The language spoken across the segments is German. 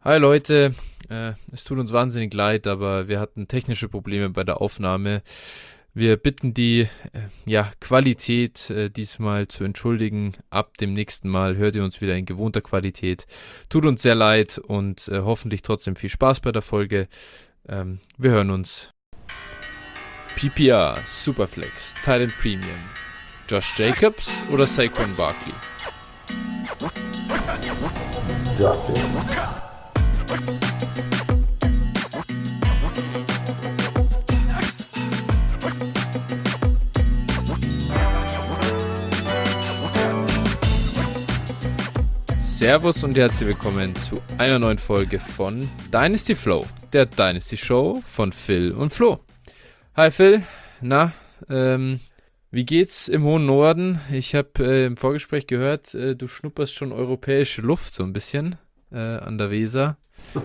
Hi Leute, es tut uns wahnsinnig leid, aber wir hatten technische Probleme bei der Aufnahme. Wir bitten die Qualität diesmal zu entschuldigen. Ab dem nächsten Mal hört ihr uns wieder in gewohnter Qualität. Tut uns sehr leid und hoffentlich trotzdem viel Spaß bei der Folge. Wir hören uns. PPR, Superflex, Titan Premium. Josh Jacobs oder Saquon Barkley? Josh Jacobs. Servus und herzlich willkommen zu einer neuen Folge von Dynasty Flow, der Dynasty Show von Phil und Flo. Hi Phil, na, wie geht's im hohen Norden? Ich habe im Vorgespräch gehört, du schnupperst schon europäische Luft so ein bisschen an der Weser.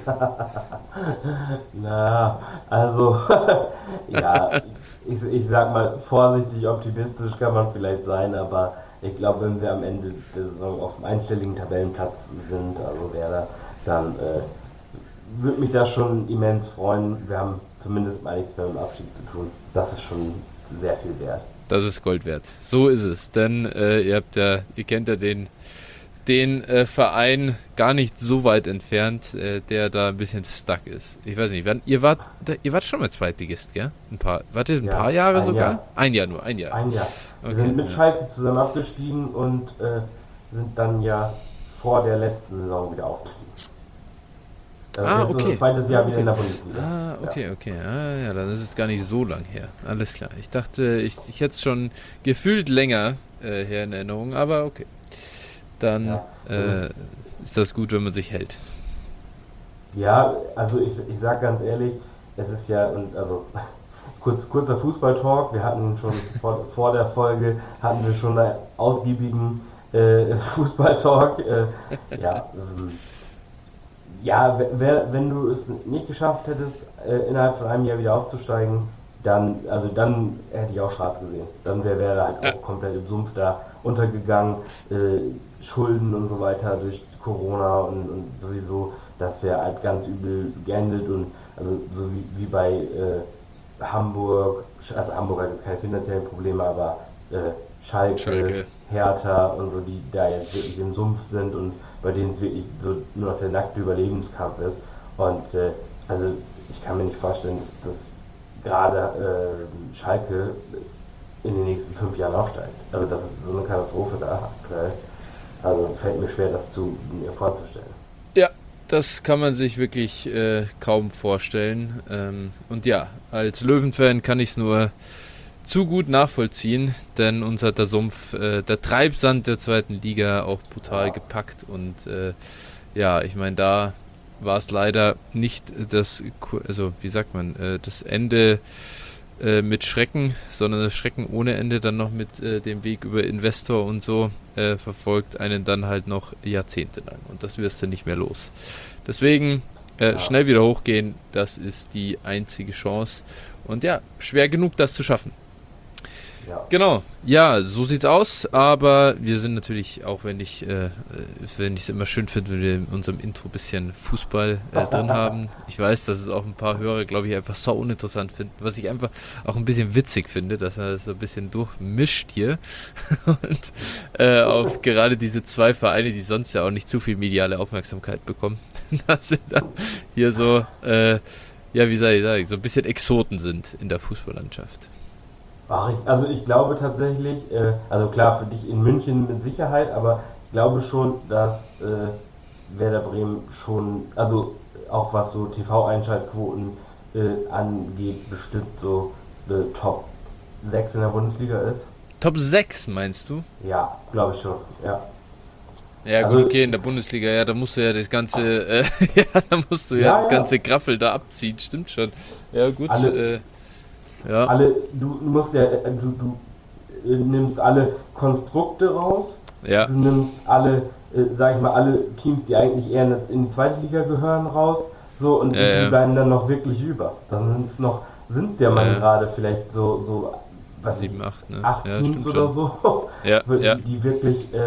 Na, also, ja, ich sag mal, vorsichtig optimistisch kann man vielleicht sein, aber ich glaube, wenn wir am Ende der Saison auf einem einstelligen Tabellenplatz sind, also Werder, dann würde mich das schon immens freuen. Wir haben zumindest mal nichts mehr mit dem Abstieg zu tun. Das ist schon sehr viel wert. Das ist Gold wert. So ist es, denn ihr kennt ja den Verein gar nicht so weit entfernt, der da ein bisschen stuck ist. Ich weiß nicht, ihr wart schon mal Zweitligist, gell? Wart ihr ein Ja, paar Jahre ein sogar? Jahr. Ein Jahr nur, ein Jahr. Ein Jahr. Wir Okay. sind mit Schalke zusammen abgestiegen und sind dann ja vor der letzten Saison wieder aufgestiegen. Ah, Jetzt okay. unser zweites Jahr wieder in der Okay. Bundesliga. Ah, Ja. okay. Ah, ja, dann ist es gar nicht so lang her. Alles klar. Ich dachte, ich hätte es schon gefühlt länger her in Erinnerung, aber okay. Dann Ja. ist das gut, wenn man sich hält. Ja, also ich sag ganz ehrlich, es ist ja, und also kurzer Fußballtalk, wir hatten schon vor der Folge, hatten wir schon einen ausgiebigen Fußballtalk. Wenn du es nicht geschafft hättest, innerhalb von einem Jahr wieder aufzusteigen, dann hätte ich auch schwarz gesehen. Dann wäre halt Ja. auch komplett im Sumpf da untergegangen, Schulden und so weiter durch Corona und sowieso, das wäre halt ganz übel geendet und also so wie bei Hamburg, also Hamburg hat jetzt keine finanziellen Probleme, aber Schalke, Schalke. Hertha und so, die da jetzt wirklich im Sumpf sind und bei denen es wirklich so nur noch der nackte Überlebenskampf ist. Und also ich kann mir nicht vorstellen, dass gerade Schalke in den nächsten 5 Jahren aufsteigt. Also das ist so eine Katastrophe da aktuell. Also fällt mir schwer, das mir vorzustellen. Ja, das kann man sich wirklich kaum vorstellen. Und ja, als Löwenfan kann ich es nur zu gut nachvollziehen, denn uns hat der Sumpf, der Treibsand der zweiten Liga auch brutal gepackt und ich meine, da war es leider nicht das Ende mit Schrecken, sondern das Schrecken ohne Ende dann noch mit dem Weg über Investor und so verfolgt einen dann halt noch jahrzehntelang und das wirst du nicht mehr los. Deswegen Ja, schnell wieder hochgehen, das ist die einzige Chance und ja, schwer genug das zu schaffen. ja. Genau, ja, so sieht's aus, aber wir sind natürlich, auch wenn ich es immer schön finde, wenn wir in unserem Intro ein bisschen Fußball drin haben. Ich weiß, dass es auch ein paar Hörer, glaube ich, einfach so uninteressant finden, was ich einfach auch ein bisschen witzig finde, dass man das so ein bisschen durchmischt hier und auf gerade diese zwei Vereine, die sonst ja auch nicht zu viel mediale Aufmerksamkeit bekommen, dass wir da hier so, wie soll ich sagen, so ein bisschen Exoten sind in der Fußballlandschaft. Also ich glaube tatsächlich, also klar für dich in München mit Sicherheit, aber ich glaube schon, dass Werder Bremen schon, also auch was so TV-Einschaltquoten angeht, bestimmt so Top 6 in der Bundesliga ist. Top 6 meinst du? Ja, glaube ich schon. Ja. Ja gut, Also okay, in der Bundesliga, ja, da musst du ja das ganze, da musst du ja ja, das ja. ganze Graffel da abziehen, stimmt schon. Ja gut, Alle, ja, du musst ja, du nimmst alle Konstrukte raus, ja, du nimmst alle, sag ich mal, alle Teams, die eigentlich eher in die zweite Liga gehören, raus, so und wie viel ja, bleiben dann noch wirklich über? Dann sind es ja mal ja, gerade vielleicht so, weiß ich, 7, 8, ne? 8 Ja, Teams stimmt oder schon. so, Ja, ja, die wirklich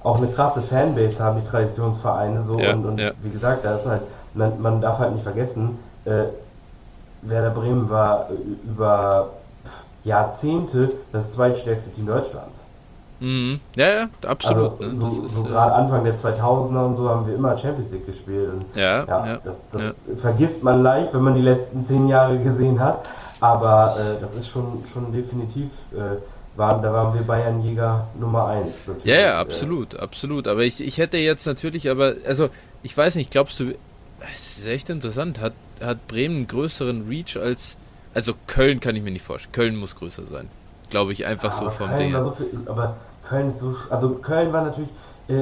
auch eine krasse Fanbase haben, die Traditionsvereine so und wie gesagt, da ist halt, man darf halt nicht vergessen, Werder Bremen war über Jahrzehnte das zweitstärkste Team Deutschlands. Ja, absolut. Also, so gerade Anfang der 2000er und so haben wir immer Champions League gespielt. Und das vergisst man leicht, wenn man die letzten 10 Jahre gesehen hat. Aber das ist schon definitiv, da waren wir Bayernjäger Nummer 1. Ja, absolut. Aber ich hätte jetzt natürlich, also ich weiß nicht, glaubst du, es ist echt interessant, hat Bremen einen größeren Reach also Köln kann ich mir nicht vorstellen. Köln muss größer sein. Glaube ich einfach so vom Ding. Aber Köln ist so, also Köln war natürlich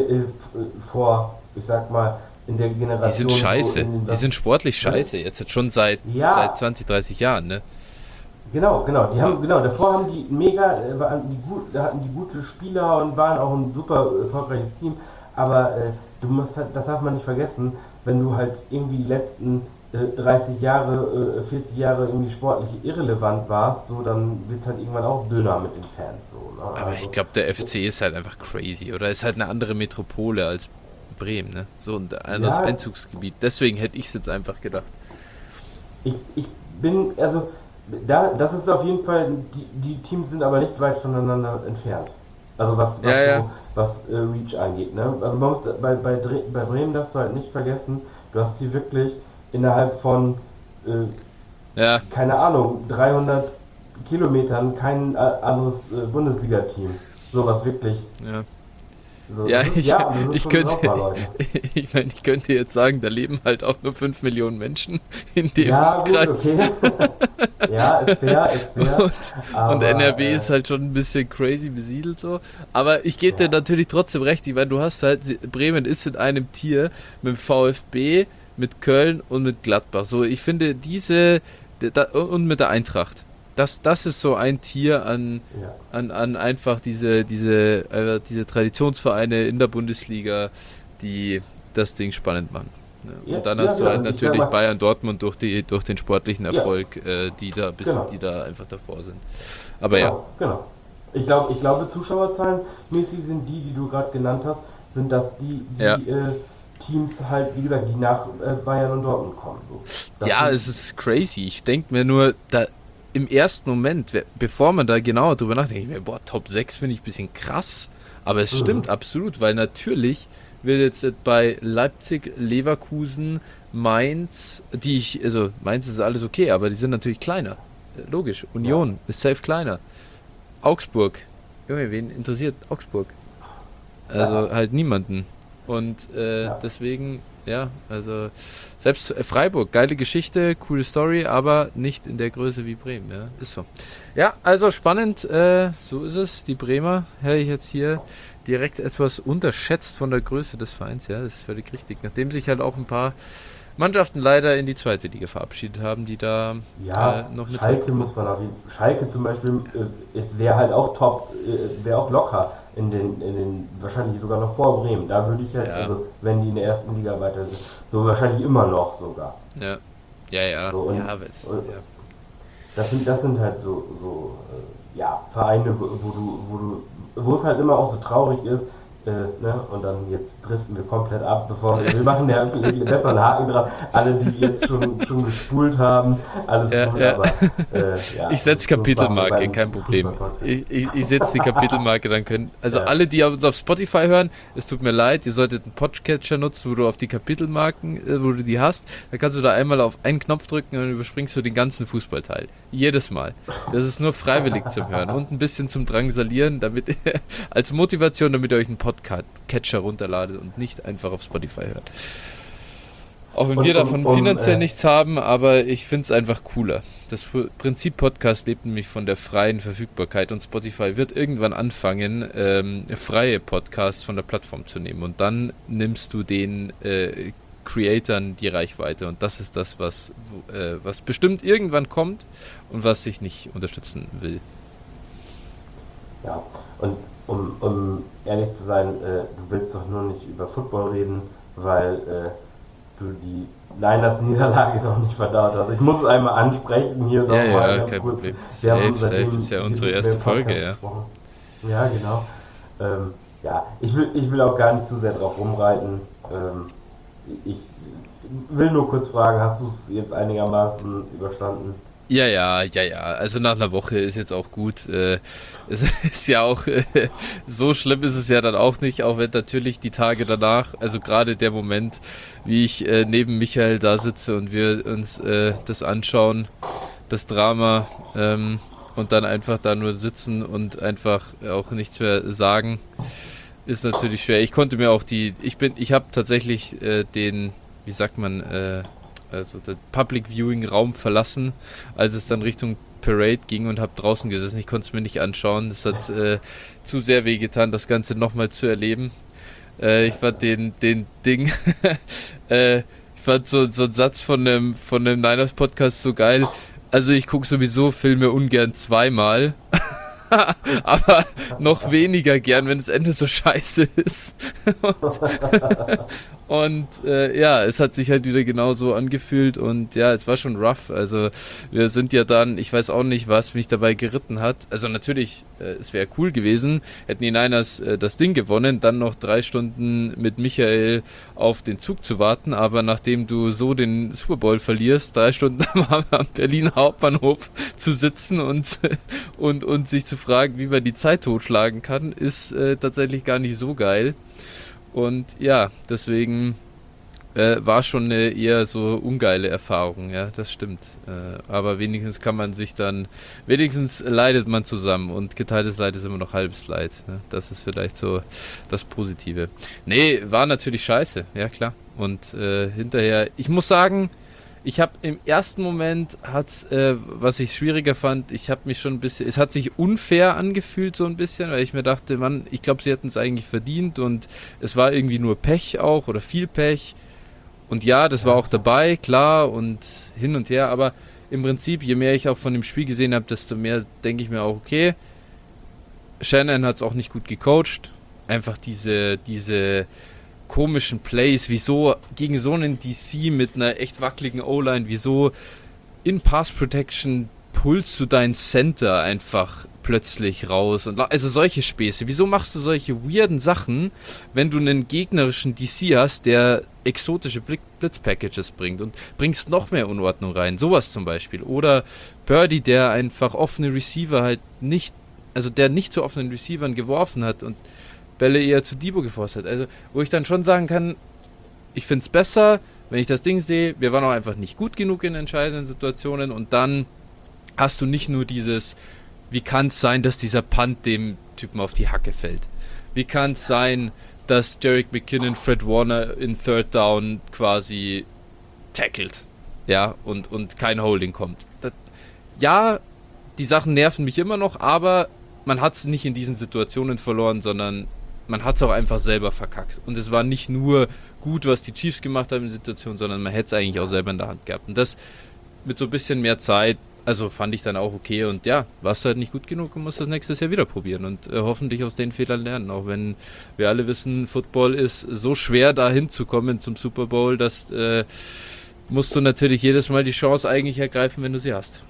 vor, ich sag mal, in der Generation. Die sind scheiße. Die sind sportlich scheiße. Jetzt schon seit 20, 30 Jahren, ne? Genau. Davor haben die da hatten die gute Spieler und waren auch ein super erfolgreiches Team. Aber das darf man nicht vergessen, wenn du halt irgendwie die letzten 30 Jahre, 40 Jahre irgendwie sportlich irrelevant warst, so, dann wird es halt irgendwann auch dünner mit den Fans. So, ne? Aber ich glaube, der FC ist halt einfach crazy, oder? Ist halt eine andere Metropole als Bremen, ne? So ein anderes Einzugsgebiet. Deswegen hätte ich es jetzt einfach gedacht. Ich bin, also, das ist auf jeden Fall, die Teams sind aber nicht weit voneinander entfernt. Also was Reach angeht, ne? Also man muss, bei Bremen darfst du halt nicht vergessen, du hast hier wirklich innerhalb von, keine Ahnung, 300 Kilometern kein anderes Bundesliga-Team. Sowas wirklich. Ja. So, ich könnte jetzt sagen, da leben halt auch nur 5 Millionen Menschen in dem Kreis. Okay. Ja, ist fair. Und NRW ist halt schon ein bisschen crazy besiedelt so. Aber ich gebe dir natürlich trotzdem recht, weil du hast halt, Bremen ist in einem Tier mit dem VfB, mit Köln und mit Gladbach. So, ich finde und mit der Eintracht. Das ist so ein Tier an einfach diese Traditionsvereine in der Bundesliga, die das Ding spannend machen. Ja, und dann hast du halt natürlich Bayern, Dortmund durch den sportlichen Erfolg, die da einfach davor sind. Aber Genau. Ich glaube, Zuschauerzahlenmäßig sind die du gerade genannt hast, sind das die Teams halt, wie gesagt, die nach Bayern und Dortmund kommen. So. Es ist crazy. Ich denke mir nur, im ersten Moment, bevor man da genauer drüber nachdenkt, denke ich mir, Top 6 finde ich ein bisschen krass. Aber es stimmt absolut, weil natürlich wird jetzt bei Leipzig, Leverkusen, Mainz, Mainz ist alles okay, aber die sind natürlich kleiner. Logisch. Union ist safe kleiner. Augsburg. Junge, wen interessiert Augsburg? Also halt niemanden. Und deswegen, also selbst Freiburg, geile Geschichte, coole Story, aber nicht in der Größe wie Bremen, ja, ist so. Ja, also spannend, so ist es, die Bremer, höre ich jetzt hier direkt etwas unterschätzt von der Größe des Vereins, ja, das ist völlig richtig, nachdem sich halt auch ein paar Mannschaften leider in die zweite Liga verabschiedet haben, die da noch mit Schalke muss man auf jeden Fall. Schalke zum Beispiel, es wäre halt auch top, wäre auch locker in den wahrscheinlich sogar noch vor Bremen. Da würde ich also wenn die in der ersten Liga weiter sind, so wahrscheinlich immer noch sogar. Ja. So, das sind halt so Vereine, wo es halt immer auch so traurig ist. Und dann jetzt driften wir komplett ab, wir machen ja besser einen Haken drauf, alle die jetzt schon gespult haben, alles gut, aber ich setze Kapitelmarke, kein Problem. Ich setze die Kapitelmarke, dann können, alle, die uns auf Spotify hören, es tut mir leid, ihr solltet einen Podcatcher nutzen, wo du auf die Kapitelmarken, wo du die hast, dann kannst du da einmal auf einen Knopf drücken und dann überspringst du den ganzen Fußballteil. Jedes Mal. Das ist nur freiwillig zum Hören und ein bisschen zum Drangsalieren, damit als Motivation, damit ihr euch einen Podcatcher runterladet und nicht einfach auf Spotify hört. Auch wenn wir davon finanziell nichts haben, aber ich finde es einfach cooler. Das Prinzip Podcast lebt nämlich von der freien Verfügbarkeit und Spotify wird irgendwann anfangen, freie Podcasts von der Plattform zu nehmen und dann nimmst du den Creatoren die Reichweite und das ist das, was bestimmt irgendwann kommt und was ich nicht unterstützen will. Ja, und um ehrlich zu sein, du willst doch nur nicht über Football reden, weil du die Niners-Niederlage noch nicht verdaut hast. Ich muss es einmal ansprechen hier nochmal. Ja, kein Problem. Safe ist ja unsere erste Folge, ja. Ja, genau. ja, ich will auch gar nicht zu sehr drauf rumreiten. Ich will nur kurz fragen, hast du es jetzt einigermaßen überstanden? Ja, ja, ja, ja. Also nach einer Woche ist jetzt auch gut. Es ist ja auch, so schlimm ist es ja dann auch nicht, auch wenn natürlich die Tage danach, also gerade der Moment, wie ich neben Michael da sitze und wir uns das anschauen, das Drama, und dann einfach da nur sitzen und einfach auch nichts mehr sagen, ist natürlich schwer. Ich konnte mir auch ich habe tatsächlich wie sagt man, also den Public Viewing Raum verlassen, als es dann Richtung Parade ging und habe draußen gesessen. Ich konnte es mir nicht anschauen. Es hat zu sehr wehgetan, das Ganze nochmal zu erleben. Ich fand den Ding, ich fand so einen Satz von einem Niners Podcast so geil. Also ich gucke sowieso Filme ungern zweimal. Aber noch weniger gern, wenn das Ende so scheiße ist. Ja, es hat sich halt wieder genauso angefühlt und ja, es war schon rough. Also wir sind ja dann, ich weiß auch nicht, was mich dabei geritten hat. Also natürlich, es wäre cool gewesen, hätten die Niners das Ding gewonnen, dann noch 3 Stunden mit Michael auf den Zug zu warten, aber nachdem du so den Super Bowl verlierst, 3 Stunden am Berliner Hauptbahnhof zu sitzen und sich zu fragen, wie man die Zeit totschlagen kann, ist tatsächlich gar nicht so geil. Und ja, deswegen war schon eine eher so ungeile Erfahrung, ja, das stimmt. Aber wenigstens leidet man zusammen und geteiltes Leid ist immer noch halbes Leid. Ne? Das ist vielleicht so das Positive. Nee, war natürlich scheiße, ja klar. Und hinterher, ich muss sagen, ich habe im ersten Moment was ich schwieriger fand, ich habe mich schon ein bisschen, es hat sich unfair angefühlt so ein bisschen, weil ich mir dachte, Mann, ich glaube, sie hätten es eigentlich verdient und es war irgendwie nur Pech auch oder viel Pech und ja, das war auch dabei, klar und hin und her, aber im Prinzip, je mehr ich auch von dem Spiel gesehen habe, desto mehr denke ich mir auch, okay, Shannon hat es auch nicht gut gecoacht, einfach diese komischen Plays, wieso gegen so einen DC mit einer echt wackeligen O-Line, wieso in Pass Protection pulst du deinen Center einfach plötzlich raus und also solche Späße. Wieso machst du solche weirden Sachen, wenn du einen gegnerischen DC hast, der exotische Blitz-Packages bringt und bringst noch mehr Unordnung rein, sowas zum Beispiel. Oder Purdy, der einfach offene Receiver halt nicht, also der nicht zu offenen Receivern geworfen hat und Bälle eher zu Debo geforst hat. Also, wo ich dann schon sagen kann, ich finde es besser, wenn ich das Ding sehe, wir waren auch einfach nicht gut genug in entscheidenden Situationen und dann hast du nicht nur wie kann es sein, dass dieser Punt dem Typen auf die Hacke fällt? Wie kann es sein, dass Jerick McKinnon Fred Warner in Third Down quasi tackelt? Ja, und kein Holding kommt. Ja, die Sachen nerven mich immer noch, aber man hat es nicht in diesen Situationen verloren, sondern man hat es auch einfach selber verkackt. Und es war nicht nur gut, was die Chiefs gemacht haben in der Situation, sondern man hätte es eigentlich auch selber in der Hand gehabt. Und das mit so ein bisschen mehr Zeit, also fand ich dann auch okay. Und ja, warst du halt nicht gut genug und musst das nächstes Jahr wieder probieren. Und hoffentlich aus den Fehlern lernen. Auch wenn wir alle wissen, Football ist so schwer, da hinzukommen zum Super Bowl, dass musst du natürlich jedes Mal die Chance eigentlich ergreifen, wenn du sie hast.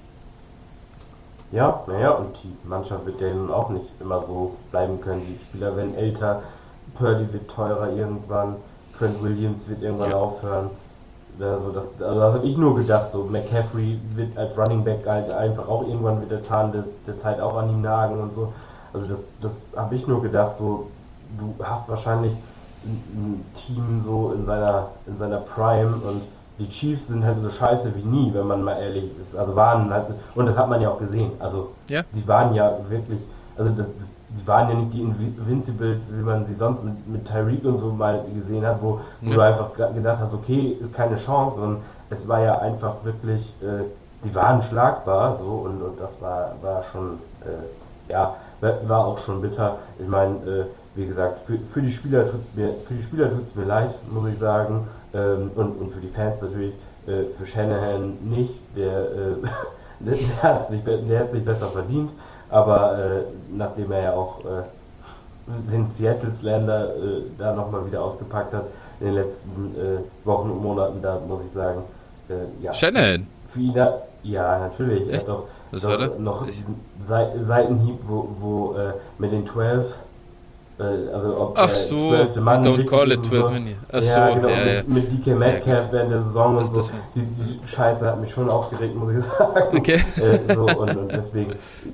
Ja, naja, und die Mannschaft wird ja nun auch nicht immer so bleiben können. Die Spieler werden älter, Purdy wird teurer irgendwann, Trent Williams wird irgendwann Ja. aufhören. Also das habe ich nur gedacht, so McCaffrey wird als Running Back halt einfach auch irgendwann wird der Zahn der Zeit auch an ihm nagen und so. Also das habe ich nur gedacht, so du hast wahrscheinlich ein Team so in seiner Prime und die Chiefs sind halt so scheiße wie nie, wenn man mal ehrlich ist. Also waren halt, und das hat man ja auch gesehen. Also Ja. die waren ja wirklich, also die waren ja nicht die Invincibles, wie man sie sonst mit Tyreek und so mal gesehen hat, wo Ja. du einfach gedacht hast, okay, ist keine Chance, sondern es war ja einfach wirklich, die waren schlagbar, so und das war schon, ja, war auch schon bitter. Ich meine, wie gesagt, für die Spieler tut's mir leid, muss ich sagen, und für die Fans natürlich, für Shanahan nicht, der hat's nicht besser verdient, aber nachdem er ja auch den Seattle Slander da nochmal wieder ausgepackt hat in den letzten Wochen und Monaten, da muss ich sagen, ja, Shanahan. für ihn, ja, natürlich, er Echt? hat doch, Was war das? noch diesen Seitenhieb, wo mit den 12 Also ob Ach der so, 12. Mann don't wichtig call ist it und 12 so. Mini. Ach so, Ja, genau, ja. mit DK Ja, Metcalf gut. während der Saison und so. Das Die Scheiße hat mich schon aufgeregt, muss ich sagen. Okay. Und deswegen,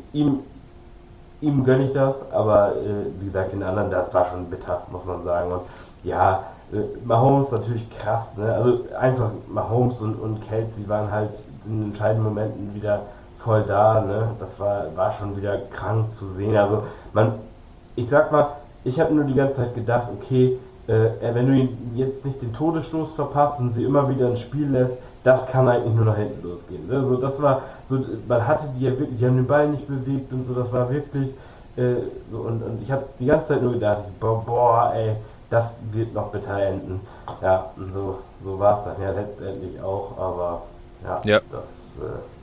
ihm gönne ich das, aber wie gesagt, den anderen, das war schon bitter, muss man sagen. Und ja, Mahomes natürlich krass, ne? Also einfach Mahomes und Kelsey waren halt in entscheidenden Momenten wieder voll da, ne? Das war schon wieder krank zu sehen. Also ich sag mal, ich habe nur die ganze Zeit gedacht, okay, wenn du ihn jetzt nicht den Todesstoß verpasst und sie immer wieder ins Spiel lässt, das kann eigentlich nur nach hinten losgehen. Ne? So, das war so, man hatte die ja wirklich, die haben den Ball nicht bewegt und so, das war wirklich so, und ich habe die ganze Zeit nur gedacht, boah, ey, das wird noch bitter enden. Ja, und so war es dann ja letztendlich auch, aber Ja. das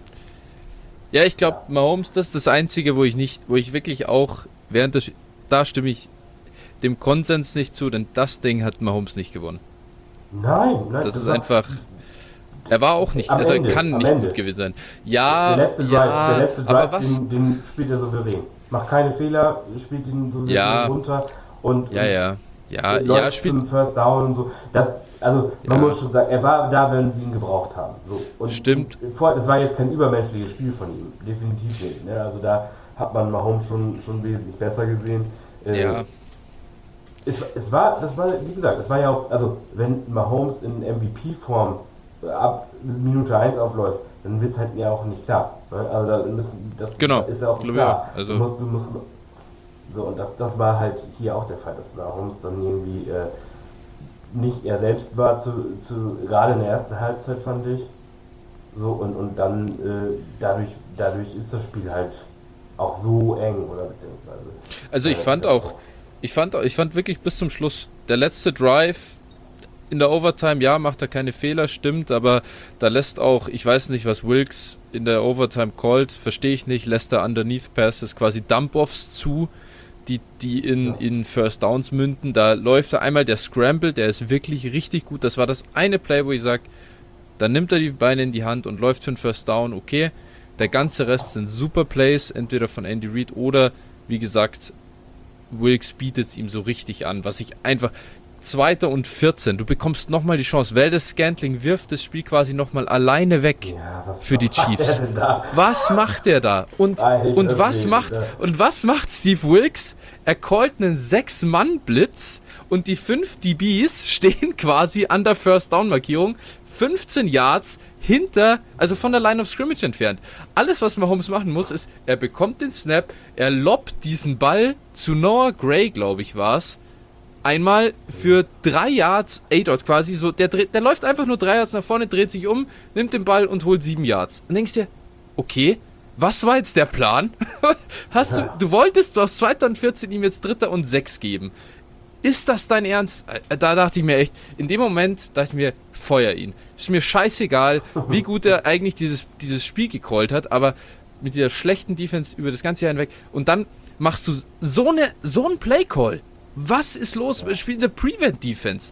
Ja, ich glaube, Mahomes, das ist das Einzige, wo ich wirklich auch da stimme ich dem Konsens nicht zu, denn das Ding hat Mahomes nicht gewonnen. nein, Das ist war einfach, er war auch nicht, am also er Ende, kann am nicht Ende. gut gewesen sein. Der Ja, letzte Drive, aber was? den spielt er souverän. Macht keine Fehler, spielt ihn souverän Ja, runter und ja, läuft spielt, zum First Down und so. Also man ja, muss schon sagen, er war da, wenn sie ihn gebraucht haben. So. Und stimmt, das war jetzt kein übermenschliches Spiel von ihm, definitiv nicht. Ne? Also da hat man Mahomes schon wesentlich besser gesehen. ja, Das war, wie gesagt, das war ja auch, also wenn Mahomes in MVP-Form ab Minute 1 aufläuft, dann wird es halt ja auch nicht klar. Ne? Also das genau, ist ja auch glaube klar. ja, also, Du musst, so, und das war halt hier auch der Fall, dass Mahomes dann irgendwie nicht er selbst war, gerade in der ersten Halbzeit, fand ich. So, und dann dadurch ist das Spiel halt auch so eng, oder beziehungsweise. also ich fand wirklich bis zum Schluss, der letzte Drive in der Overtime, ja, macht er keine Fehler, stimmt, aber da lässt auch, ich weiß nicht, was Wilkes in der Overtime callt, verstehe ich nicht, lässt er Underneath Passes quasi Dump-Offs zu, die in First Downs münden. Da läuft er einmal der Scramble, der ist wirklich richtig gut. Das war das eine Play, wo ich sage, dann nimmt er die Beine in die Hand und läuft für einen First Down, okay. Der ganze Rest sind super Plays, entweder von Andy Reid oder, wie gesagt, Wilkes bietet es ihm so richtig an, was ich einfach... 2. und 14, du bekommst nochmal die Chance. Valdez Scantling wirft das Spiel quasi nochmal alleine weg für die Chiefs. Was macht der da? Und was macht Steve Wilkes? Er callt einen 6-Mann-Blitz und die 5 DBs stehen quasi an der First-Down-Markierung 15 Yards also von der Line of Scrimmage entfernt. Alles, was Mahomes machen muss, ist, er bekommt den Snap, er lobt diesen Ball zu Noah Gray, glaube ich, war es, einmal für 3 Yards, A-Dot quasi, so, der läuft einfach nur 3 Yards nach vorne, dreht sich um, nimmt den Ball und holt 7 Yards. Und denkst dir, okay, was war jetzt der Plan? Du wolltest aus 2. und 14 ihm jetzt 3. und 6 geben. Ist das dein Ernst? Da dachte ich mir echt, in dem Moment dachte ich mir, feuer ihn. Ist mir scheißegal, wie gut er eigentlich dieses Spiel gecallt hat, aber mit dieser schlechten Defense über das ganze Jahr hinweg und dann machst du so einen Play-Call. Was ist los? Ja. Spielt eine Prevent-Defense.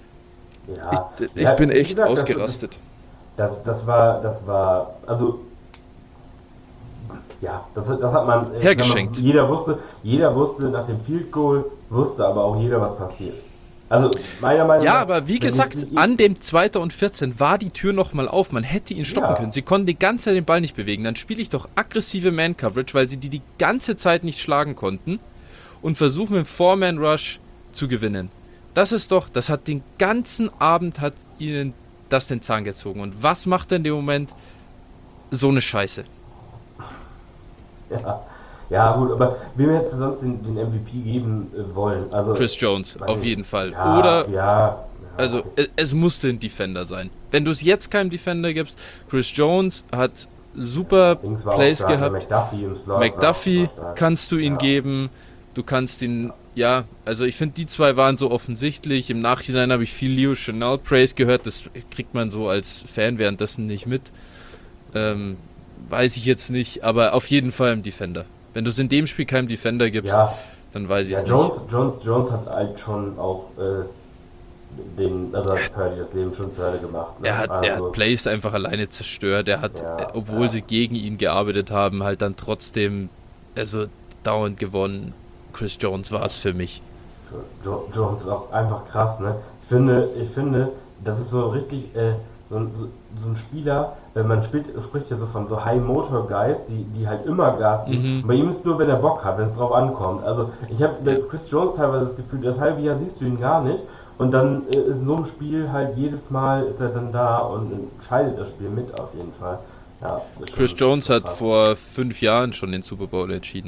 Ja. Ich bin echt ausgerastet. Das war, also, ja, das hat man hergeschenkt. Jeder wusste nach dem Field Goal, wusste aber auch jeder, was passiert. Also, meiner Meinung nach. Ja, aber wie gesagt, an dem 2. und 14 war die Tür nochmal auf. Man hätte ihn stoppen können. Sie konnten die ganze Zeit den Ball nicht bewegen. Dann spiele ich doch aggressive Man-Coverage, weil sie die ganze Zeit nicht schlagen konnten. Und versuchen mit dem Four-Man-Rush zu gewinnen. Das hat den ganzen Abend, hat ihnen das den Zahn gezogen. Und was macht er in dem Moment? So eine Scheiße. Ja gut, aber wem hättest du sonst den MVP geben wollen? Also, Chris Jones, auf jeden Fall. Ja, oder, also es musste ein Defender sein. Wenn du es jetzt keinem Defender gibst, Chris Jones hat super Plays gehabt. McDuffie kannst du ihn geben. Du kannst ihn, ja, also ich finde, die zwei waren so offensichtlich. Im Nachhinein habe ich viel Leo Chenal Praise gehört. Das kriegt man so als Fan währenddessen nicht mit. Weiß ich jetzt nicht, aber auf jeden Fall ein Defender. Wenn du es in dem Spiel keinem Defender gibst, dann weiß ich es nicht. Jones hat halt schon auch Purdy das Leben schon zur Hölle gemacht. Ne? Er hat Plays einfach alleine zerstört. Er hat, obwohl sie gegen ihn gearbeitet haben, halt dann trotzdem, also dauernd gewonnen. Chris Jones war es für mich. Jones ist auch einfach krass, ne? Ich finde, das ist so richtig so ein Spieler, spricht ja so von so High-Motor-Guys, die halt immer Gas geben. Mhm. Bei ihm ist nur, wenn er Bock hat, wenn es drauf ankommt. Also ich habe bei Ja. Chris Jones teilweise das Gefühl, das halbe Jahr siehst du ihn gar nicht. Und dann ist in so einem Spiel halt jedes Mal ist er dann da und entscheidet das Spiel mit auf jeden Fall. Ja, das ist Chris Jones schon hat krass. vor 5 Jahren schon den Super Bowl entschieden.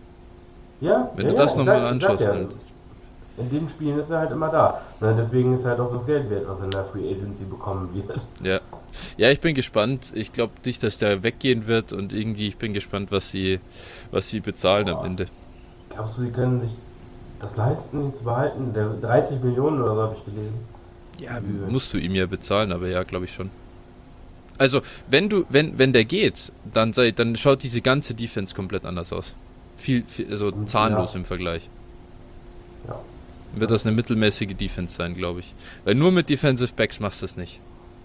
Ja, Wenn ja, du ja, das nochmal ich sag anschaust. ja, Und, in den Spielen ist er halt immer da. Na, deswegen ist halt auch das Geld wert, was er in der Free Agency bekommen wird. ja. Ja, ich bin gespannt. Ich glaube nicht, dass der weggehen wird und irgendwie, ich bin gespannt, was sie bezahlen am Boah. Ende. Glaubst du, sie können sich das leisten, ihn zu behalten? Der 30 Millionen oder so habe ich gelesen. Ja, Übel. musst du ihm ja bezahlen, aber ja, glaube ich schon. Also, wenn der geht, dann schaut diese ganze Defense komplett anders aus. Also zahnlos Ja, im Vergleich. ja. Wird das eine mittelmäßige Defense sein, glaube ich. Weil nur mit Defensive Backs machst du es nicht.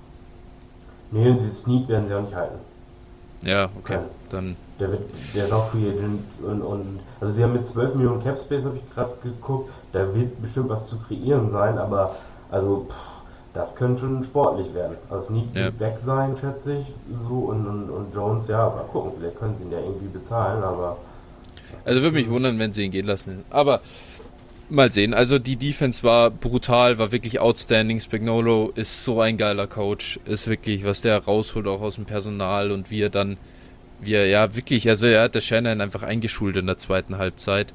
Nee, und die Sneak werden sie auch nicht halten. Ja, okay. Kein. Dann, Der ist auch Free Agent und also sie haben mit 12 Millionen Cap Space, habe ich gerade geguckt, da wird bestimmt was zu kreieren sein, aber also das könnte schon sportlich werden. Also Sneak ja. wird weg sein, schätze ich, so und Jones, ja, mal gucken, vielleicht können sie ihn ja irgendwie bezahlen, aber Also würde mich wundern, wenn sie ihn gehen lassen. Aber mal sehen. Also die Defense war brutal, war wirklich outstanding. Spagnuolo ist so ein geiler Coach. Ist wirklich, was der rausholt auch aus dem Personal und wie er ja wirklich, also er hat der Shannon einfach eingeschult in der zweiten Halbzeit.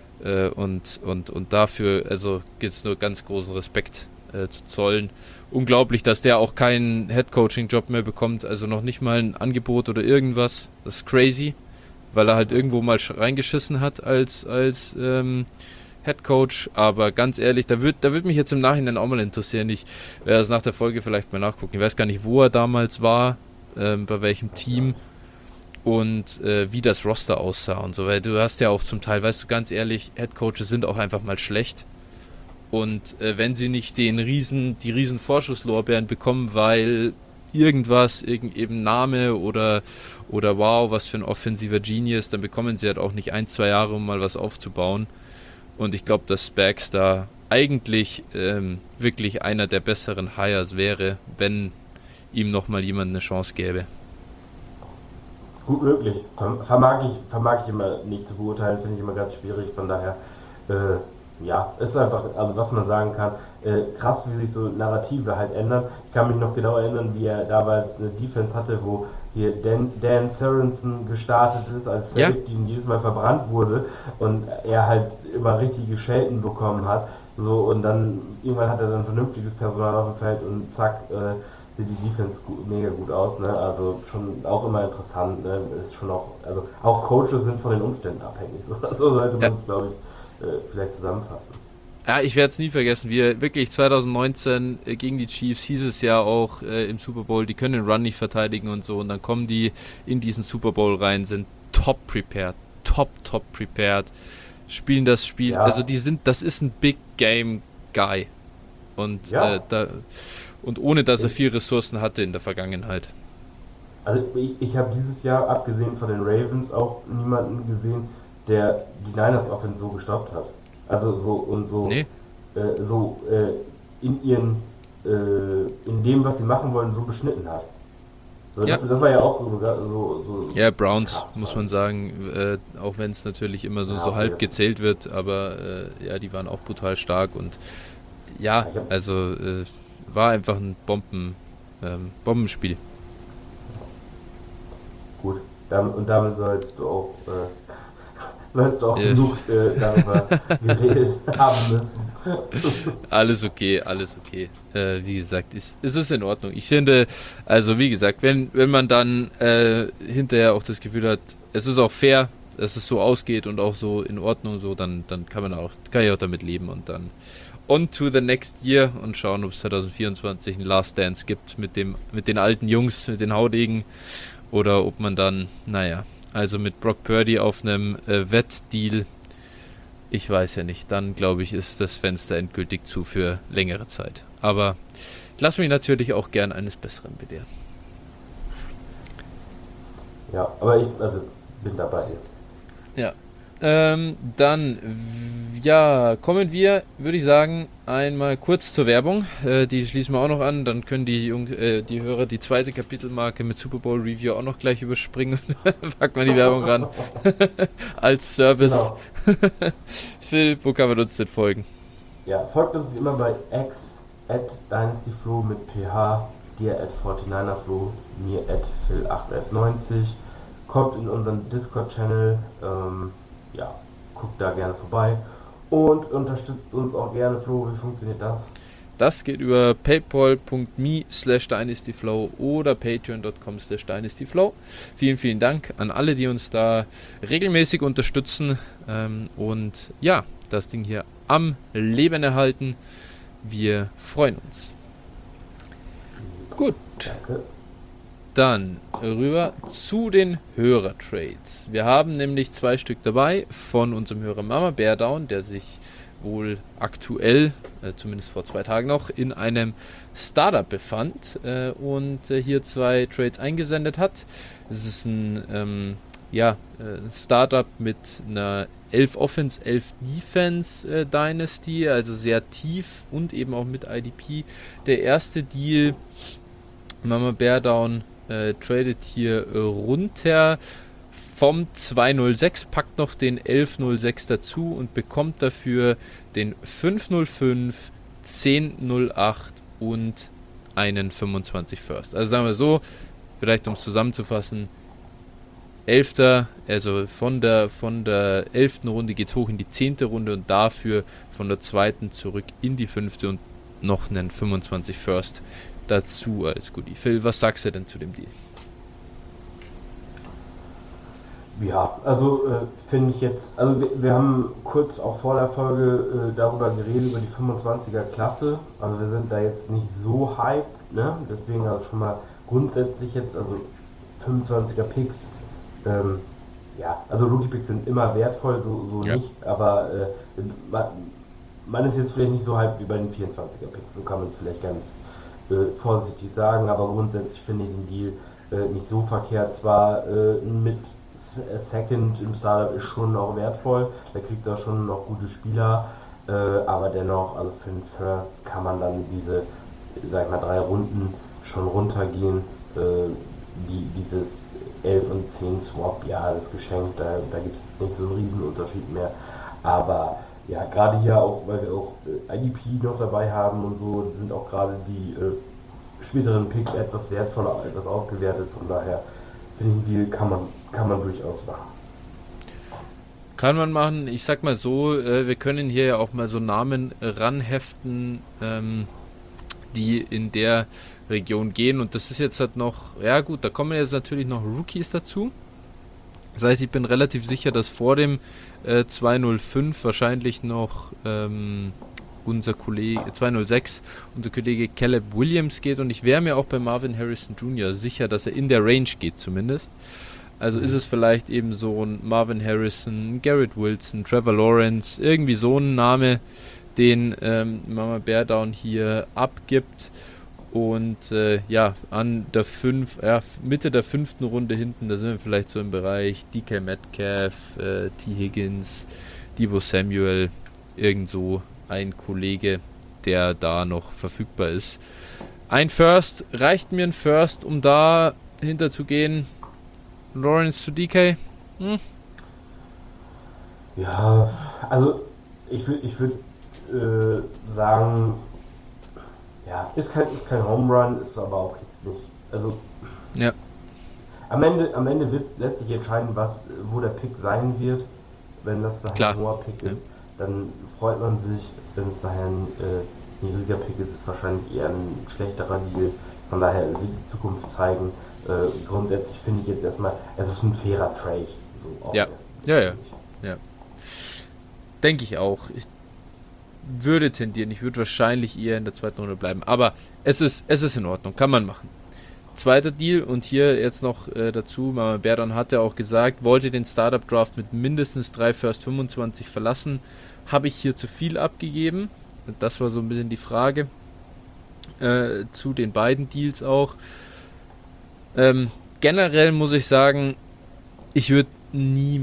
Und dafür, also gibt es nur ganz großen Respekt zu zollen. Unglaublich, dass der auch keinen Head-Coaching-Job mehr bekommt, also noch nicht mal ein Angebot oder irgendwas. Das ist crazy, weil er halt irgendwo mal reingeschissen hat als Head Coach, aber ganz ehrlich, da wird mich jetzt im Nachhinein auch mal interessieren. Ich werde das nach der Folge vielleicht mal nachgucken. Ich weiß gar nicht, wo er damals war, bei welchem Team und wie das Roster aussah und so, weil du hast ja auch zum Teil, weißt du, ganz ehrlich, Head Coaches sind auch einfach mal schlecht und wenn sie nicht die riesen Vorschusslorbeeren bekommen, weil irgendwas, eben Name oder wow, was für ein offensiver Genius, dann bekommen sie halt auch nicht 1, 2 Jahre, um mal was aufzubauen. Und ich glaube, dass Spags da eigentlich wirklich einer der besseren Hires wäre, wenn ihm nochmal jemand eine Chance gäbe. gut möglich. Vermag ich immer nicht zu beurteilen, finde ich immer ganz schwierig, von daher ja, ist einfach, also was man sagen kann, krass, wie sich so Narrative halt ändern. Ich kann mich noch genau erinnern, wie er damals eine Defense hatte, wo hier Dan Sorensen gestartet ist als Ja, Safety und jedes Mal verbrannt wurde und er halt immer richtige Schelten bekommen hat. So, und dann irgendwann hat er dann vernünftiges Personal auf dem Feld und zack, sieht die Defense mega gut aus, ne? Also schon auch immer interessant, ne? Ist schon auch, also auch Coaches sind von den Umständen abhängig. So sollte ja. man es, glaube ich, vielleicht zusammenfassen. Ja, ich werde es nie vergessen, wie er wirklich 2019 gegen die Chiefs hieß es ja auch im Super Bowl, die können den Run nicht verteidigen und so und dann kommen die in diesen Super Bowl rein, sind top prepared, spielen das Spiel, also Ja, das ist ein Big Game Guy und ja. und ohne dass er Ich, viel Ressourcen hatte in der Vergangenheit. also ich habe dieses Jahr, abgesehen von den Ravens, auch niemanden gesehen, der die Niners Offense so gestoppt hat. Also so und so, Nee, so in in dem, was sie machen wollen, so beschnitten hat. So, ja. das war ja auch sogar so Ja, Browns, krass, muss fand man ich. sagen, auch wenn es natürlich immer Ja, so okay. halb gezählt wird, aber ja, die waren auch brutal stark und ja, Ja, ich hab, also war einfach ein Bombenspiel. gut. Damit sollst du auch Äh, genug darüber geredet haben müssen. Alles okay, alles okay. Wie gesagt, es ist in Ordnung. Ich finde, also wie gesagt, wenn man dann hinterher auch das Gefühl hat, es ist auch fair, dass es so ausgeht und auch so in Ordnung, so, dann kann ich auch damit leben und dann on to the next year und schauen, ob es 2024 einen Last Dance gibt mit den alten Jungs, mit den Haudegen oder ob man dann, naja, also mit Brock Purdy auf einem Wettdeal, ich weiß ja nicht, dann glaube ich, ist das Fenster endgültig zu für längere Zeit. Aber ich lasse mich natürlich auch gern eines Besseren belehren. Ja, aber ich also, bin dabei. Ja, Ja, kommen wir, würde ich sagen, einmal kurz zur Werbung. Die schließen wir auch noch an. Dann können die Hörer die zweite Kapitelmarke mit Super Bowl Review auch noch gleich überspringen. Packt mal die Werbung ran. Als Service. Genau. Phil, wo kann man uns denn folgen? Ja, folgt uns wie immer bei X @DynastyFlo mit PH, dir @49erFlo, mir @Phil81190. Kommt in unseren Discord-Channel, ja, guckt da gerne vorbei und unterstützt uns auch gerne. Flo, wie funktioniert das? Das geht über paypal.me/dynastyflow oder patreon.com/dynastyflow. Vielen, vielen Dank an alle, die uns da regelmäßig unterstützen und ja, das Ding hier am Leben erhalten. Wir freuen uns. Gut. Danke. Dann rüber zu den Hörertrades. Wir haben nämlich 2 Stück dabei von unserem Hörer Mama Beardown, der sich wohl aktuell, zumindest vor 2 Tagen noch, in einem Startup befand und hier 2 Trades eingesendet hat. Es ist ein Startup mit einer 11 Offense, 11 Defense Dynasty, also sehr tief und eben auch mit IDP. Der erste Deal, Mama Beardown tradet hier runter vom 206, packt noch den 1106 dazu und bekommt dafür den 505, 1008 und einen 25 First. Also sagen wir so, vielleicht um es zusammenzufassen, 11. Also von der 11. Runde geht es hoch in die 10. Runde und dafür von der 2. zurück in die 5. und noch einen 25 First dazu als Goodie. Phil, was sagst du denn zu dem Deal? Ja, also finde ich jetzt, also wir haben kurz auch vor der Folge darüber geredet, über die 25er Klasse, also wir sind da jetzt nicht so hyped, ne? Deswegen also schon mal grundsätzlich jetzt, also 25er Picks, ja, also Rookie Picks sind immer wertvoll, so Ja. nicht, aber man ist jetzt vielleicht nicht so hyped wie bei den 24er Picks, so kann man es vielleicht ganz vorsichtig sagen, aber grundsätzlich finde ich den Deal nicht so verkehrt. Zwar mit Second im Startup ist schon auch wertvoll, da kriegt er schon noch gute Spieler, aber dennoch, also für den First kann man dann diese, sag ich mal, 3 Runden schon runtergehen. Dieses 11 und 10 Swap, ja, das Geschenk, da gibt es jetzt nicht so einen riesen Unterschied mehr, aber ja, gerade hier auch, weil wir auch IDP noch dabei haben und so, sind auch gerade die späteren Picks etwas wertvoller, etwas aufgewertet. Von daher finde ich, den Deal kann man durchaus machen. Kann man machen. Ich sag mal so, wir können hier ja auch mal so Namen ranheften, die in der Region gehen. Und das ist jetzt halt noch, ja gut, da kommen jetzt natürlich noch Rookies dazu. Das heißt, ich bin relativ sicher, dass vor dem 205 wahrscheinlich noch unser Kollege 206, unser Kollege Caleb Williams geht und ich wäre mir auch bei Marvin Harrison Jr. sicher, dass er in der Range geht zumindest. Also ist es vielleicht eben so ein Marvin Harrison, Garrett Wilson, Trevor Lawrence, irgendwie so ein Name, den Mama Beardown hier abgibt. Und an der Mitte der 5. Runde hinten, da sind wir vielleicht so im Bereich DK Metcalf, T. Higgins, Deebo Samuel, irgend so ein Kollege, der da noch verfügbar ist. Reicht mir ein First, um da hinter zu gehen? Lawrence zu DK? Ja, also ich würde sagen, ja, ist kein Home Run, ist aber auch jetzt nicht. Also Ja, am Ende wird es letztlich entscheiden, wo der Pick sein wird. Wenn das daher klar. ein hoher Pick Ja. ist, dann freut man sich. Wenn es daher ein niedriger Pick ist, ist es wahrscheinlich eher ein schlechterer Deal. Von daher wird die Zukunft zeigen. Grundsätzlich finde ich jetzt erstmal, es ist ein fairer Trade. So auf Ja. den ersten Blick, Ja. finde ich. Denke ich auch. Ich würde tendieren, ich würde wahrscheinlich eher in der 2. Runde bleiben. Aber es ist in Ordnung, kann man machen. Zweiter Deal und hier jetzt noch dazu, Mama Beardown hat ja auch gesagt, wollte den Startup Draft mit mindestens 3 First 25 verlassen. Habe ich hier zu viel abgegeben? Das war so ein bisschen die Frage zu den beiden Deals auch. Generell muss ich sagen, ich würde nie mit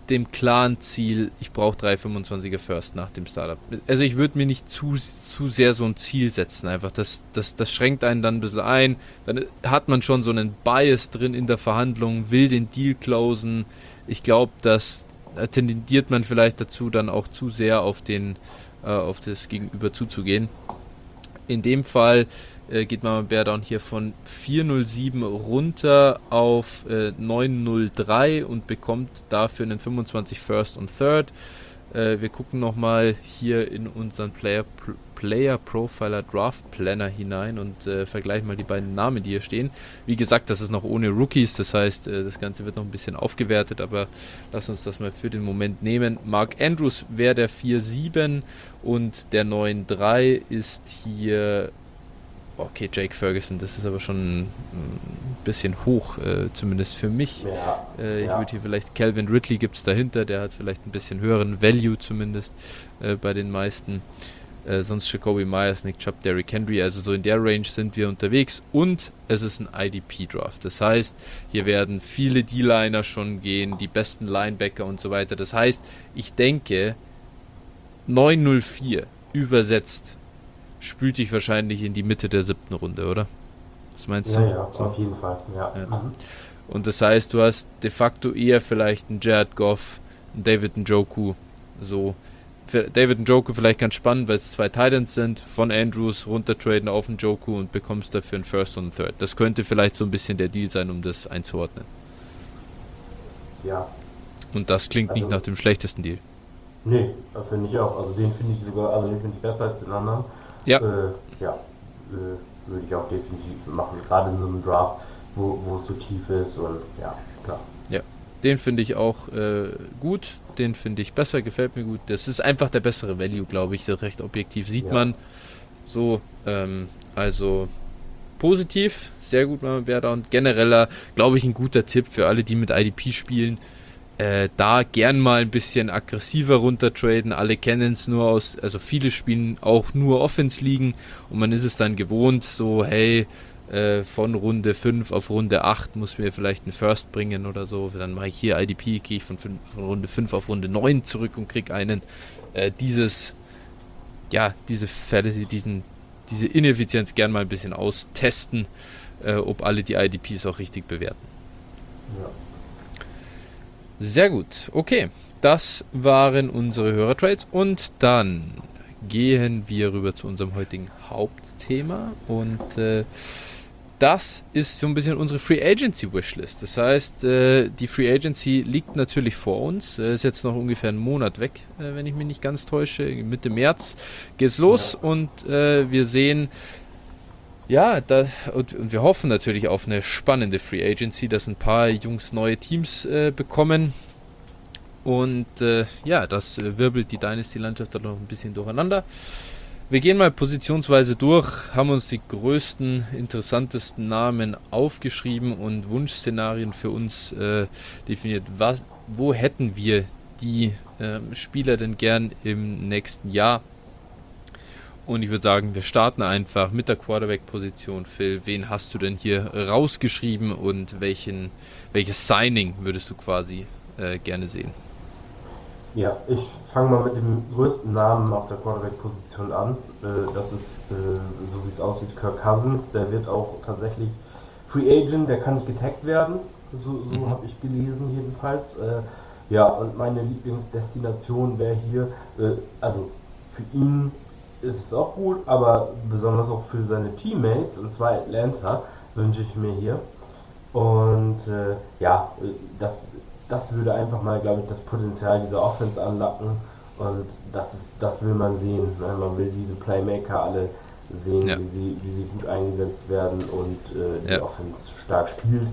dem klaren Ziel, ich brauche 3 25er First nach dem Startup. Also ich würde mir nicht zu sehr so ein Ziel setzen, einfach. Das schränkt einen dann ein bisschen ein. Dann hat man schon so einen Bias drin in der Verhandlung, will den Deal closen. Ich glaube, dass tendiert man vielleicht dazu, dann auch zu sehr auf das Gegenüber zuzugehen. In dem Fall geht Mama Bear Down hier von 407 runter auf 903 und bekommt dafür einen 25 First und Third. Wir gucken nochmal hier in unseren Player Profiler Draft Planner hinein und vergleichen mal die beiden Namen, die hier stehen. Wie gesagt, das ist noch ohne Rookies, das heißt, das Ganze wird noch ein bisschen aufgewertet, aber lass uns das mal für den Moment nehmen. Mark Andrews wäre der 4-7 und der 9-3 ist hier, okay, Jake Ferguson, das ist aber schon ein bisschen hoch, zumindest für mich. Ich würde hier vielleicht, Calvin Ridley gibt es dahinter, der hat vielleicht ein bisschen höheren Value zumindest bei den meisten. Sonst Jacoby Myers, Nick Chubb, Derrick Henry, also so in der Range sind wir unterwegs und es ist ein IDP-Draft. Das heißt, hier werden viele D-Liner schon gehen, die besten Linebacker und so weiter. Das heißt, ich denke, 904 übersetzt spült dich wahrscheinlich in die Mitte der 7. Runde, oder? Was meinst du? Ja, so? Auf jeden Fall, ja. Mhm. Und das heißt, du hast de facto eher vielleicht einen Jared Goff, einen David Njoku, so. Für David Njoku vielleicht ganz spannend, weil es 2 Titans sind, von Andrews runtertraden auf Njoku und bekommst dafür einen First und einen Third. Das könnte vielleicht so ein bisschen der Deal sein, um das einzuordnen. Ja. Und das klingt nicht nach dem schlechtesten Deal. Nee, das finde ich auch. Also den finde ich sogar, den finde ich besser als den anderen. Ja. Würde ich auch definitiv machen, gerade in so einem Draft, wo es so tief ist und ja, klar. Ja, den finde ich auch gut, den finde ich besser, gefällt mir gut. Das ist einfach der bessere Value, glaube ich, recht objektiv sieht man so, also positiv, sehr gut, Mama Bear Down. Genereller, glaube ich, ein guter Tipp für alle, die mit IDP spielen. Da gern mal ein bisschen aggressiver runtertraden. Alle kennen es nur aus, also viele spielen auch nur Offense-Ligen und man ist es dann gewohnt, so hey, von Runde 5 auf Runde 8 muss mir vielleicht einen First bringen oder so. Dann mache ich hier IDP, gehe ich von Runde 5 auf Runde 9 zurück und kriege einen. Diese Fälle, diese Ineffizienz gern mal ein bisschen austesten, ob alle die IDPs auch richtig bewerten. Ja. Sehr gut, okay. Das waren unsere Hörertrades und dann gehen wir rüber zu unserem heutigen Hauptthema und das ist so ein bisschen unsere Free Agency Wishlist. Das heißt, die Free Agency liegt natürlich vor uns, ist jetzt noch ungefähr einen Monat weg, wenn ich mich nicht ganz täusche. Mitte März geht's los und wir sehen, und wir hoffen natürlich auf eine spannende Free Agency, dass ein paar Jungs neue Teams bekommen. Und das wirbelt die Dynasty-Landschaft dann noch ein bisschen durcheinander. Wir gehen mal positionsweise durch, haben uns die größten, interessantesten Namen aufgeschrieben und Wunschszenarien für uns definiert. Wo hätten wir die Spieler denn gern im nächsten Jahr? Und ich würde sagen, wir starten einfach mit der Quarterback-Position. Phil, wen hast du denn hier rausgeschrieben und welches Signing würdest du quasi gerne sehen? Ja, ich fange mal mit dem größten Namen auf der Quarterback-Position an. Das ist, so wie es aussieht, Kirk Cousins. Der wird auch tatsächlich Free Agent, der kann nicht getaggt werden. So habe ich gelesen jedenfalls. Und meine Lieblingsdestination wäre hier, also für ihn ist es auch gut, aber besonders auch für seine Teammates, und zwar Atlanta, wünsche ich mir hier. Und das würde einfach mal, glaube ich, das Potenzial dieser Offense anlocken und das will man sehen. Ne? Man will diese Playmaker alle sehen, wie sie gut eingesetzt werden und die Offense stark spielt.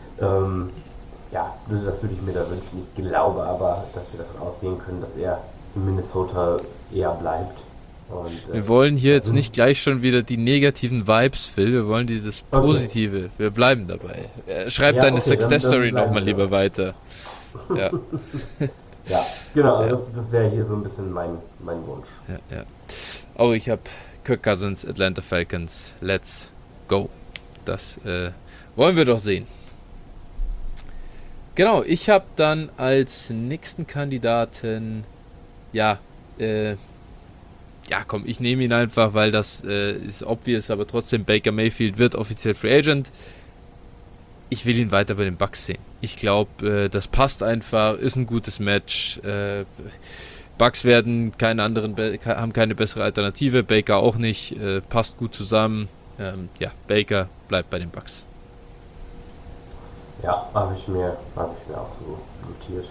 Das würde ich mir da wünschen. Ich glaube aber, dass wir davon ausgehen können, dass er in Minnesota eher bleibt. Und, wir wollen hier jetzt nicht gleich schon wieder die negativen Vibes, Phil. Wir wollen dieses Positive. Okay. Wir bleiben dabei. Schreib deine Success-Story nochmal lieber weiter. Ja. Ja, genau. Ja. Das wäre hier so ein bisschen mein Wunsch. Ja. Auch ich habe Kirk Cousins, Atlanta Falcons. Let's go. Das wollen wir doch sehen. Genau, ich habe dann als nächsten Kandidaten, ja, ja, komm, ich nehme ihn einfach, weil das ist obvious, aber trotzdem, Baker Mayfield wird offiziell Free Agent. Ich will ihn weiter bei den Bucks sehen. Ich glaube, das passt einfach, ist ein gutes Match. Bucks werden haben keine bessere Alternative, Baker auch nicht, passt gut zusammen. Ja, Baker bleibt bei den Bucks. Ja, habe ich mir auch so notiert.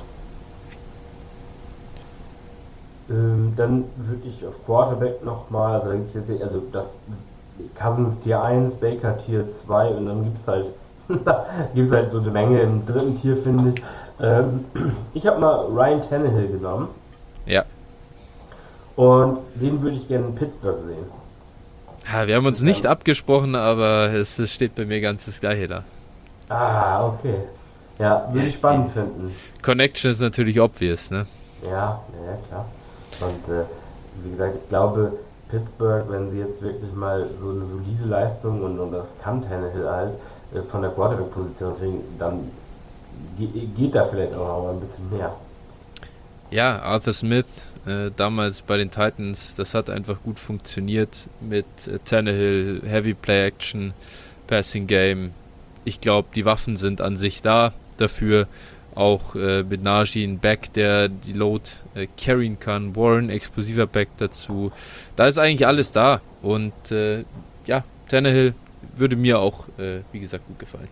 Dann würde ich auf Quarterback nochmal, also da gibt es jetzt, also das Cousins Tier 1, Baker Tier 2 und dann gibt's halt so eine Menge im dritten Tier, finde ich. Ich habe mal Ryan Tannehill genommen Ja. und den würde ich gerne in Pittsburgh sehen. Ja, wir haben uns nicht abgesprochen, aber es steht bei mir ganz das Gleiche da. Okay. Ja, würde ich spannend finden. Connection ist natürlich obvious, ne? Ja, klar. Und wie gesagt, ich glaube, Pittsburgh, wenn sie jetzt wirklich mal so eine solide Leistung und das kann Tannehill halt von der Quarterback-Position kriegen, dann geht da vielleicht auch noch mal ein bisschen mehr. Ja, Arthur Smith, damals bei den Titans, das hat einfach gut funktioniert mit Tannehill, Heavy Play Action, Passing Game. Ich glaube, die Waffen sind an sich da dafür. Auch mit Najee ein Back, der die Load carryen kann. Warren, explosiver Back dazu. Da ist eigentlich alles da. Und ja, Tannehill würde mir auch, wie gesagt, gut gefallen.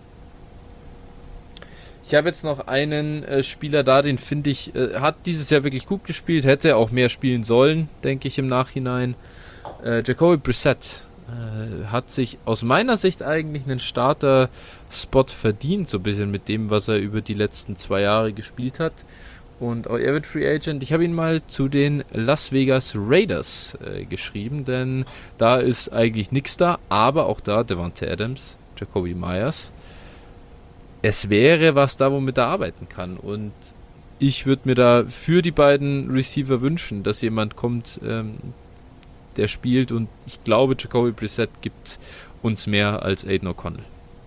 Ich habe jetzt noch einen Spieler da, den finde ich, hat dieses Jahr wirklich gut gespielt, hätte auch mehr spielen sollen, denke ich im Nachhinein. Jacoby Brissett hat sich aus meiner Sicht eigentlich einen Starter-Spot verdient, so ein bisschen mit dem, was er über die letzten 2 Jahre gespielt hat. Und auch er wird Free Agent. Ich habe ihn mal zu den Las Vegas Raiders geschrieben, denn da ist eigentlich nichts da, aber auch da Davante Adams, Jacoby Myers. Es wäre was da, womit er arbeiten kann. Und ich würde mir da für die beiden Receiver wünschen, dass jemand kommt, der spielt. Und ich glaube, Jacoby Brissett gibt uns mehr als Aiden O'Connell.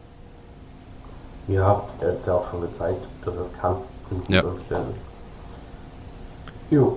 Ja, er hat es ja auch schon gezeigt, dass er es kann. In guten Ja. Umständen. Jo,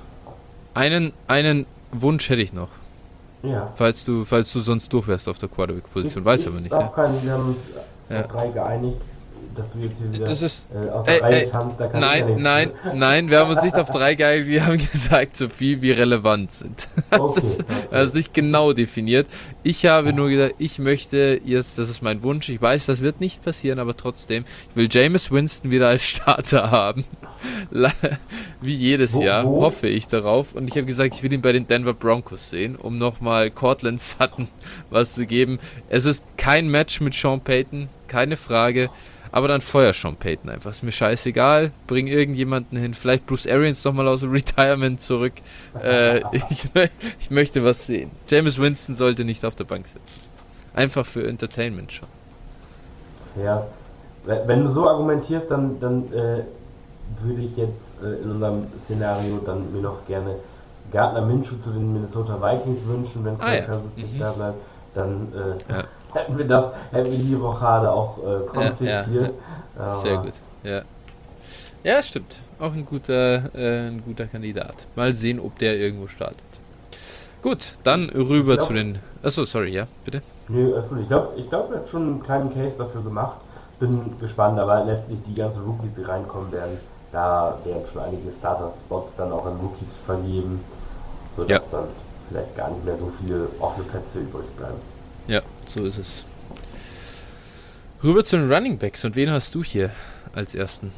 Einen Wunsch hätte ich noch, ja. falls du sonst durch wärst auf der Quarterback-Position. Weiß aber nicht. Ich Ja? auch keinen, wir haben uns Ja. auf 3 geeinigt, dass du jetzt hier wieder Das ist. aus der Reihe tanzt, da kann ich ja Nein, nichts nein, für. nein, wir haben uns nicht auf 3 geeinigt, wir haben gesagt, so viel wie relevant sind. Das ist nicht genau definiert. Ich habe nur gesagt, ich möchte jetzt, das ist mein Wunsch, ich weiß, das wird nicht passieren, aber trotzdem, ich will Jameis Winston wieder als Starter haben. Wie jedes Jahr, hoffe ich darauf. Und ich habe gesagt, ich will ihn bei den Denver Broncos sehen, um nochmal Cortland Sutton was zu geben. Es ist kein Match mit Sean Payton, keine Frage. Aber dann feuer Sean Payton einfach. Ist mir scheißegal. Bring irgendjemanden hin. Vielleicht Bruce Arians nochmal aus dem Retirement zurück. Ich möchte was sehen. Jameis Winston sollte nicht auf der Bank sitzen. Einfach für Entertainment schon. Ja, wenn du so argumentierst, dann würde ich jetzt in unserem Szenario dann mir noch gerne Gardner Minshew zu den Minnesota Vikings wünschen, wenn Kirk Cousins nicht da bleibt. Dann hätten wir die Rochade auch komplettiert. Sehr gut. Ja, stimmt. Auch ein guter Kandidat. Mal sehen, ob der irgendwo startet. Gut, dann rüber zu den. Achso, sorry, ja, bitte. Nö, ich glaube, er hat schon einen kleinen Case dafür gemacht. Bin gespannt, aber letztlich die ganzen Rookies, die reinkommen werden, da werden schon einige Starter-Spots dann auch an Rookies vergeben, sodass dann vielleicht gar nicht mehr so viele offene Plätze übrig bleiben. Ja, so ist es. Rüber zu den Running Backs. Und wen hast du hier als ersten?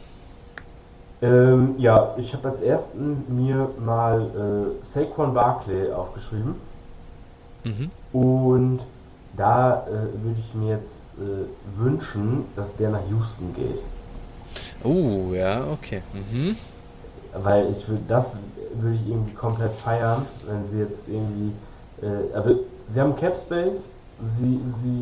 Ja, ich habe als ersten mir mal Saquon Barkley aufgeschrieben. Und da würde ich mir jetzt wünschen, dass der nach Houston geht. Oh, ja, okay. Weil das würde ich irgendwie komplett feiern, wenn sie jetzt irgendwie, also sie haben Cap Space, sie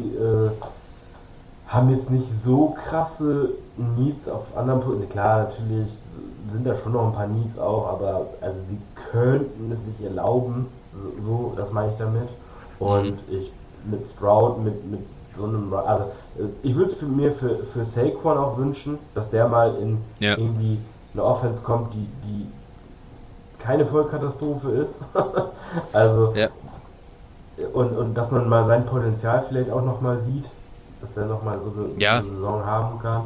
haben jetzt nicht so krasse Needs auf anderen Punkten. Klar, natürlich sind da schon noch ein paar Needs auch, aber also sie könnten es sich erlauben, so das meine ich damit. Und mit Stroud, mit so einem, also ich würde es mir für Saquon auch wünschen, dass der mal in Ja. irgendwie eine Offense kommt, die keine Vollkatastrophe ist. Also, Ja. und dass man mal sein Potenzial vielleicht auch nochmal sieht, dass er nochmal so eine Ja. Saison haben kann.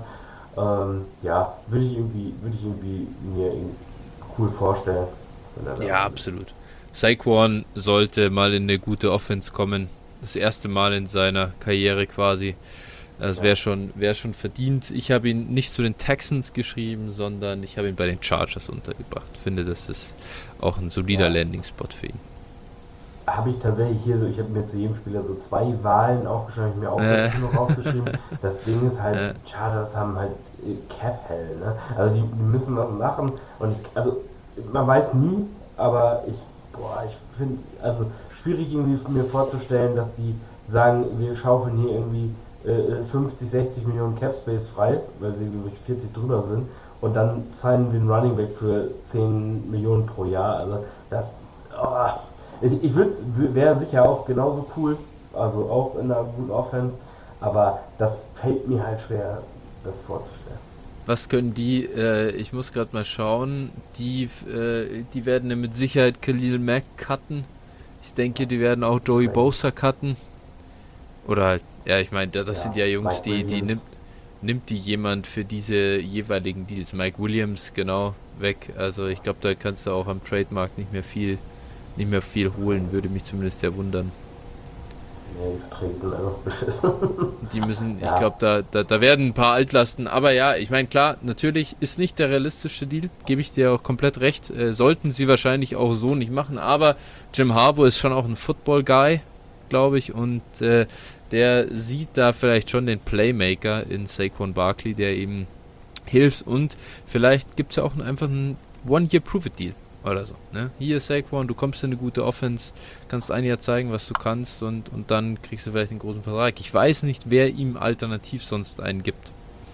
Ja, würde ich irgendwie mir cool vorstellen. Wenn er da Ja, absolut. Saquon sollte mal in eine gute Offense kommen. Das erste Mal in seiner Karriere quasi. Das wäre schon verdient. Ich habe ihn nicht zu den Texans geschrieben, sondern ich habe ihn bei den Chargers untergebracht. Finde, das ist auch ein solider Ja. Landing-Spot für ihn. Habe ich tatsächlich hier so, ich habe mir zu jedem Spieler so 2 Wahlen aufgeschrieben, habe ich mir auch dazu noch aufgeschrieben. Das Ding ist halt, Chargers haben halt Cap-Hell, ne? Also die müssen was machen und also man weiß nie, aber ich finde, also schwierig irgendwie mir vorzustellen, dass die sagen, wir schaufeln hier irgendwie 50, 60 Millionen Cap Space frei, weil sie glaube ich 40 drüber sind und dann signen wir einen Running Back für 10 Millionen pro Jahr. Also das, ich wäre sicher auch genauso cool, also auch in einer guten Offense, aber das fällt mir halt schwer, das vorzustellen. Was können die, ich muss gerade mal schauen, die werden ja mit Sicherheit Khalil Mack cutten. Ich denke, die werden auch Joey Bosa cutten. Oder halt, ja, ich meine, das sind ja Jungs, Mike die Williams. nimmt die jemand für diese jeweiligen Deals. Mike Williams, genau, weg. Also ich glaube, da kannst du auch am Trademark nicht mehr viel holen, würde mich zumindest sehr wundern. Nee, die Verträge sind einfach beschissen. Die müssen, ich Ja. glaube, da werden ein paar Altlasten, aber ja, ich meine, klar, natürlich ist nicht der realistische Deal, gebe ich dir auch komplett recht, sollten sie wahrscheinlich auch so nicht machen, aber Jim Harbaugh ist schon auch ein Football-Guy, glaube ich, und der sieht da vielleicht schon den Playmaker in Saquon Barkley, der ihm hilft und vielleicht gibt es ja auch einfach einen One-Year-Prove-It-Deal oder so. Ne? Hier Saquon, du kommst in eine gute Offense, kannst ein Jahr zeigen, was du kannst und dann kriegst du vielleicht einen großen Vertrag. Ich weiß nicht, wer ihm alternativ sonst einen gibt.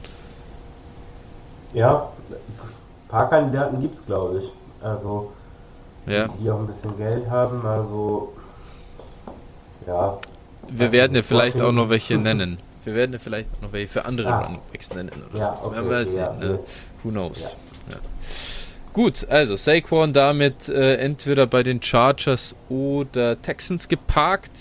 Ja, ein paar Kandidaten gibt es, glaube ich. Also, Ja. die auch ein bisschen Geld haben, also, ja. Wir werden ja vielleicht auch noch welche nennen. Wir werden ja vielleicht auch noch welche für andere Ah. Running Backs nennen. Oder Ja, so. okay, Werden wir halt ja, sehen, ne? Who knows. Ja. Ja. Gut, also Saquon damit entweder bei den Chargers oder Texans geparkt.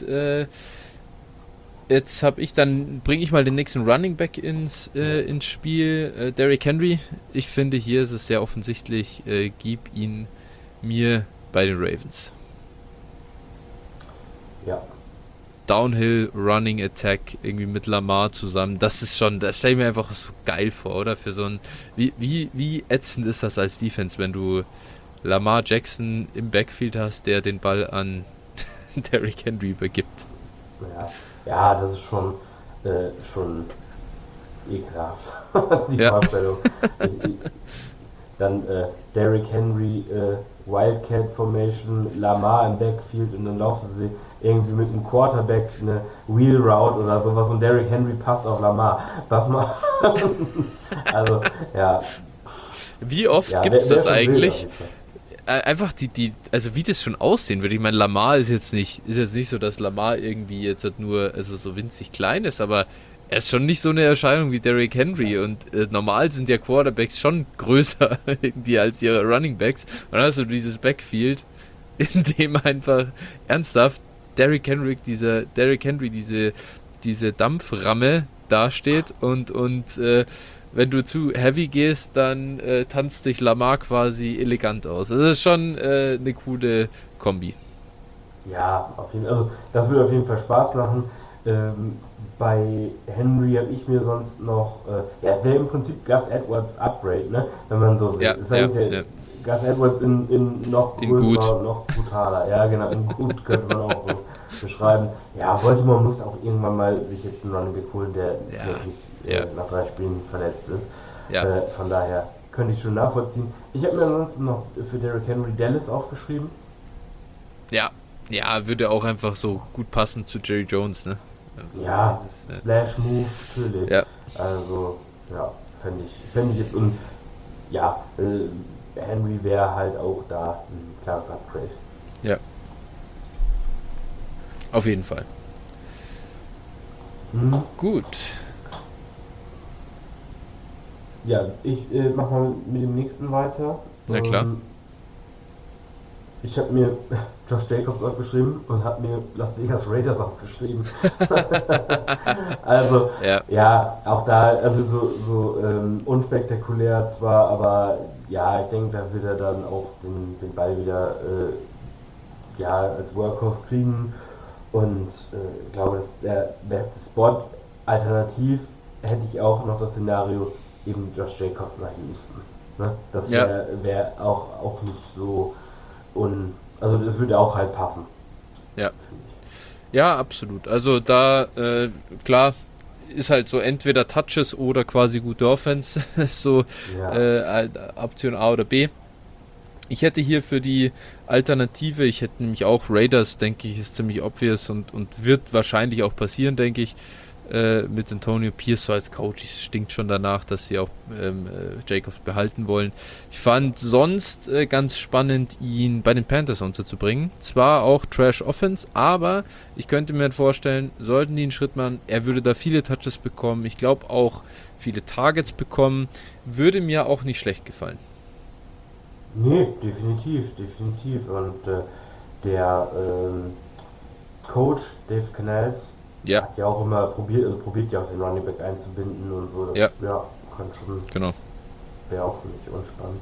Jetzt bringe ich mal den nächsten Running Back ins Spiel. Derrick Henry. Ich finde, hier ist es sehr offensichtlich, gib ihn mir bei den Ravens. Ja. Downhill Running Attack irgendwie mit Lamar zusammen. Das stelle ich mir einfach so geil vor, oder? Für so ein, wie ätzend ist das als Defense, wenn du Lamar Jackson im Backfield hast, der den Ball an Derrick Henry übergibt. Ja, das ist schon ekelhaft, die Ja. Vorstellung. Dann Derrick Henry, Wildcat Formation, Lamar im Backfield und dann laufen sie irgendwie mit einem Quarterback eine Wheel Route oder sowas und Derrick Henry passt auf Lamar. Was man also, ja. Wie oft Ja, gibt es wer das schon will, eigentlich? auf jeden Einfach also wie das schon aussehen würde. Ich meine, Lamar ist jetzt nicht so, dass Lamar irgendwie jetzt halt nur, also so winzig klein ist, aber er ist schon nicht so eine Erscheinung wie Derrick Henry und normal sind ja Quarterbacks schon größer irgendwie als ihre Running Backs und dann hast du dieses Backfield, in dem einfach ernsthaft Derrick Henry diese Dampframme dasteht und wenn du zu heavy gehst, dann tanzt dich Lamar quasi elegant aus. Das ist schon eine coole Kombi. Ja, auf jeden Fall. Also das würde auf jeden Fall Spaß machen. Bei Henry habe ich mir sonst noch, ja, es wäre im Prinzip Gus Edwards Upgrade, ne? Wenn man so will. Ja, Es ist eigentlich ja. Gus Edwards in noch In größer, gut. noch brutaler. Ja, genau, in gut könnte man auch so beschreiben. Ja, Baltimore muss auch irgendwann mal sich jetzt einen Running Back holen, der Ja, wirklich ja. nach 3 Spielen verletzt ist. Ja. Von daher könnte ich schon nachvollziehen. Ich habe mir ansonsten noch für Derrick Henry Dallas aufgeschrieben. Ja, würde auch einfach so gut passen zu Jerry Jones, ne? Ja, Das ist, Splash Move, natürlich. Ja. Also, ja, fände ich jetzt und ja, Henry wäre halt auch da ein klares Upgrade. Ja. Auf jeden Fall. Mhm. Gut. Ja, ich mach mal mit dem nächsten weiter. Na klar. Ich habe mir Josh Jacobs aufgeschrieben und habe mir Las Vegas Raiders aufgeschrieben. Also, Ja. ja, auch da, also so unspektakulär zwar, aber ja, ich denke, da wird er dann auch den Ball wieder ja, als Workhorse kriegen. Und ich glaube, das ist der beste Spot. Alternativ hätte ich auch noch das Szenario, eben Josh Jacobs nach Houston. Ne? Das Ja. wär auch nicht so also das würde auch halt passen, Ja. finde Ja, absolut. Also da, klar, ist halt so entweder Touches oder quasi gute Offense. So ich. Ja. Option A oder B. Ich hätte hier für die Alternative, ich hätte nämlich auch Raiders, denke ich, ist ziemlich obvious und wird wahrscheinlich auch passieren, denke ich, mit Antonio Pierce so als Coach. Es stinkt schon danach, dass sie auch Jacobs behalten wollen. Ich fand sonst ganz spannend, ihn bei den Panthers unterzubringen. Zwar auch Trash Offense, aber ich könnte mir vorstellen, sollten die einen Schritt machen, er würde da viele Touches bekommen. Ich glaube auch viele Targets bekommen. Würde mir auch nicht schlecht gefallen. Nee, definitiv. Und der Coach Dave Canales Ja, hat ja auch immer probiert ja auch den Running Back einzubinden und so. Das ja, ja, kann schon, genau. wäre auch für mich unspannend.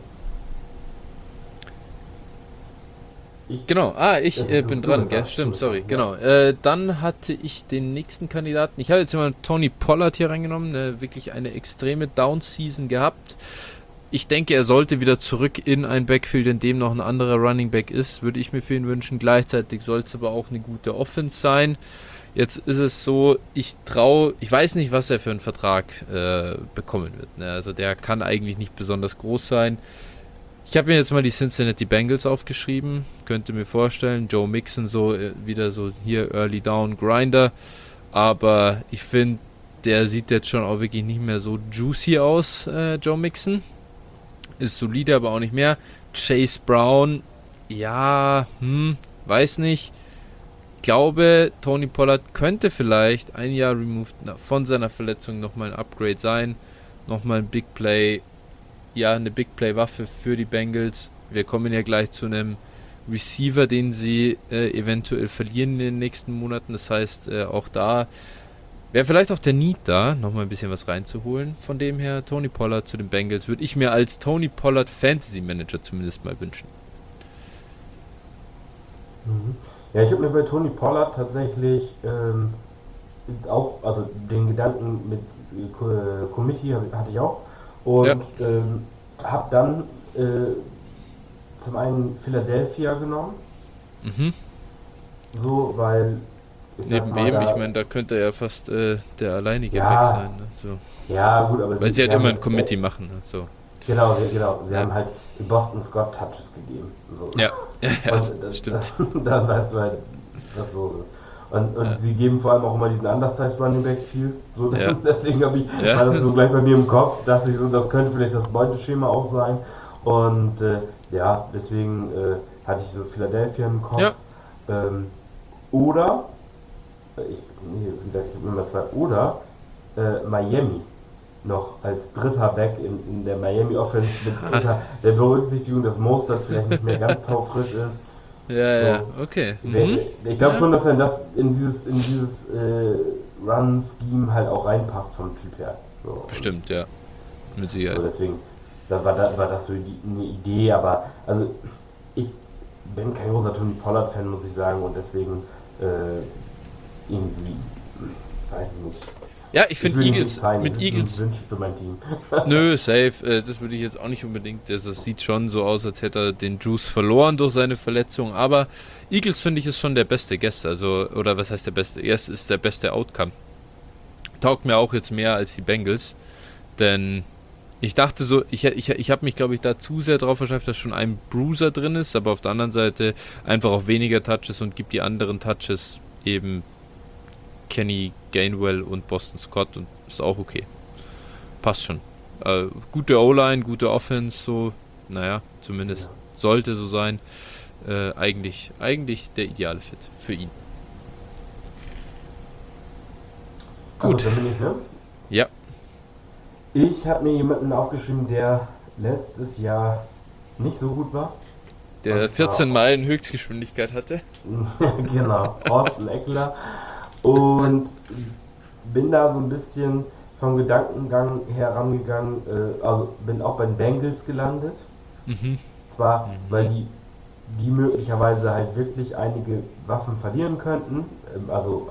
Ich, Genau, ich bin du dran, bist gell? dran, Stimmt, sorry, genau. Dann hatte ich den nächsten Kandidaten. Ich habe jetzt mal Tony Pollard hier reingenommen, wirklich eine extreme Down-Season gehabt. Ich denke, er sollte wieder zurück in ein Backfield, in dem noch ein anderer Running Back ist, würde ich mir für ihn wünschen. Gleichzeitig soll es aber auch eine gute Offense sein. Jetzt ist es so, ich weiß nicht, was er für einen Vertrag bekommen wird. Ne? Also der kann eigentlich nicht besonders groß sein. Ich habe mir jetzt mal die Cincinnati Bengals aufgeschrieben. Könnte mir vorstellen, Joe Mixon so wieder so hier Early Down Grinder. Aber ich finde, der sieht jetzt schon auch wirklich nicht mehr so juicy aus, Joe Mixon. Ist solide, aber auch nicht mehr. Chase Brown, ja, weiß nicht. Glaube, Tony Pollard könnte vielleicht ein Jahr removed von seiner Verletzung nochmal ein Upgrade sein. Nochmal ein Big Play, ja, eine Big Play-Waffe für die Bengals. Wir kommen ja gleich zu einem Receiver, den sie eventuell verlieren in den nächsten Monaten. Das heißt, auch da wäre vielleicht auch der Need da, nochmal ein bisschen was reinzuholen. Von dem her, Tony Pollard zu den Bengals würde ich mir als Tony Pollard Fantasy Manager zumindest mal wünschen. Mhm. Ja, ich habe mir bei Tony Pollard tatsächlich auch, also den Gedanken mit Committee hatte ich auch Ja, und habe dann zum einen Philadelphia genommen, mhm. so, weil ich sag Neben mal, wem? Ich da, meine, da könnte er fast der alleinige Back ja, sein. Ne? So. ja, gut, aber Weil sie sie halt haben immer ein jetzt, Committee machen. Ne? So. genau, sie Ja. haben halt die Boston Scott Touches gegeben, so. Ja, ja, Und stimmt. dann weißt du halt, was los ist. Und Ja, sie geben vor allem auch immer diesen Undersized Running Back viel. So, ja, deswegen war das ja, so gleich bei mir im Kopf, dachte ich so, das könnte vielleicht das Beuteschema auch sein. Und ja, deswegen hatte ich so Philadelphia im Kopf. ja. Ähm, oder, wie gesagt, ich habe immer zwei, oder Miami noch als dritter Back in der Miami Offense mit unter der Berücksichtigung, dass Mostert vielleicht nicht mehr ganz taufrisch ist. Ja, ja, So, okay. Mhm. ich glaube Ja, schon, dass er das in dieses Run-Scheme halt auch reinpasst vom Typ her. So, bestimmt, ja. Mit so Sicherheit. deswegen, war das so eine Idee, aber also ich bin kein großer Tony Pollard-Fan, muss ich sagen, und deswegen irgendwie, weiß ich nicht. Ja, ich Ich finde will ihn nicht Eagles, sein, mit das ist ein Eagles, Wunsch für mein Team. nö, safe, das würde ich jetzt auch nicht unbedingt. Das sieht schon so aus, als hätte er den Juice verloren durch seine Verletzung. Aber Eagles finde ich ist schon der beste Guest, also, oder was heißt der beste? Erst ist der beste Outcome. Taugt mir auch jetzt mehr als die Bengals, denn ich dachte so, ich habe mich, glaube ich, da zu sehr drauf verschafft, dass schon ein Bruiser drin ist, aber auf der anderen Seite einfach auch weniger Touches und gibt die anderen Touches eben Kenny Gainwell und Boston Scott und ist auch okay. Passt schon. Gute O-Line, gute Offense, so, naja, zumindest Ja. sollte so sein. Eigentlich der ideale Fit für ihn. Also, Gut. dann bin ich, ne? Ja, Ich habe mir jemanden aufgeschrieben, der letztes Jahr nicht so gut war. der Und 14 zwar, Meilen Höchstgeschwindigkeit hatte. genau, Austin Eckler. Und bin da so ein bisschen vom Gedankengang herangegangen, also bin auch bei den Bengals gelandet. Mhm. Zwar, weil Mhm. die möglicherweise halt wirklich einige Waffen verlieren könnten, also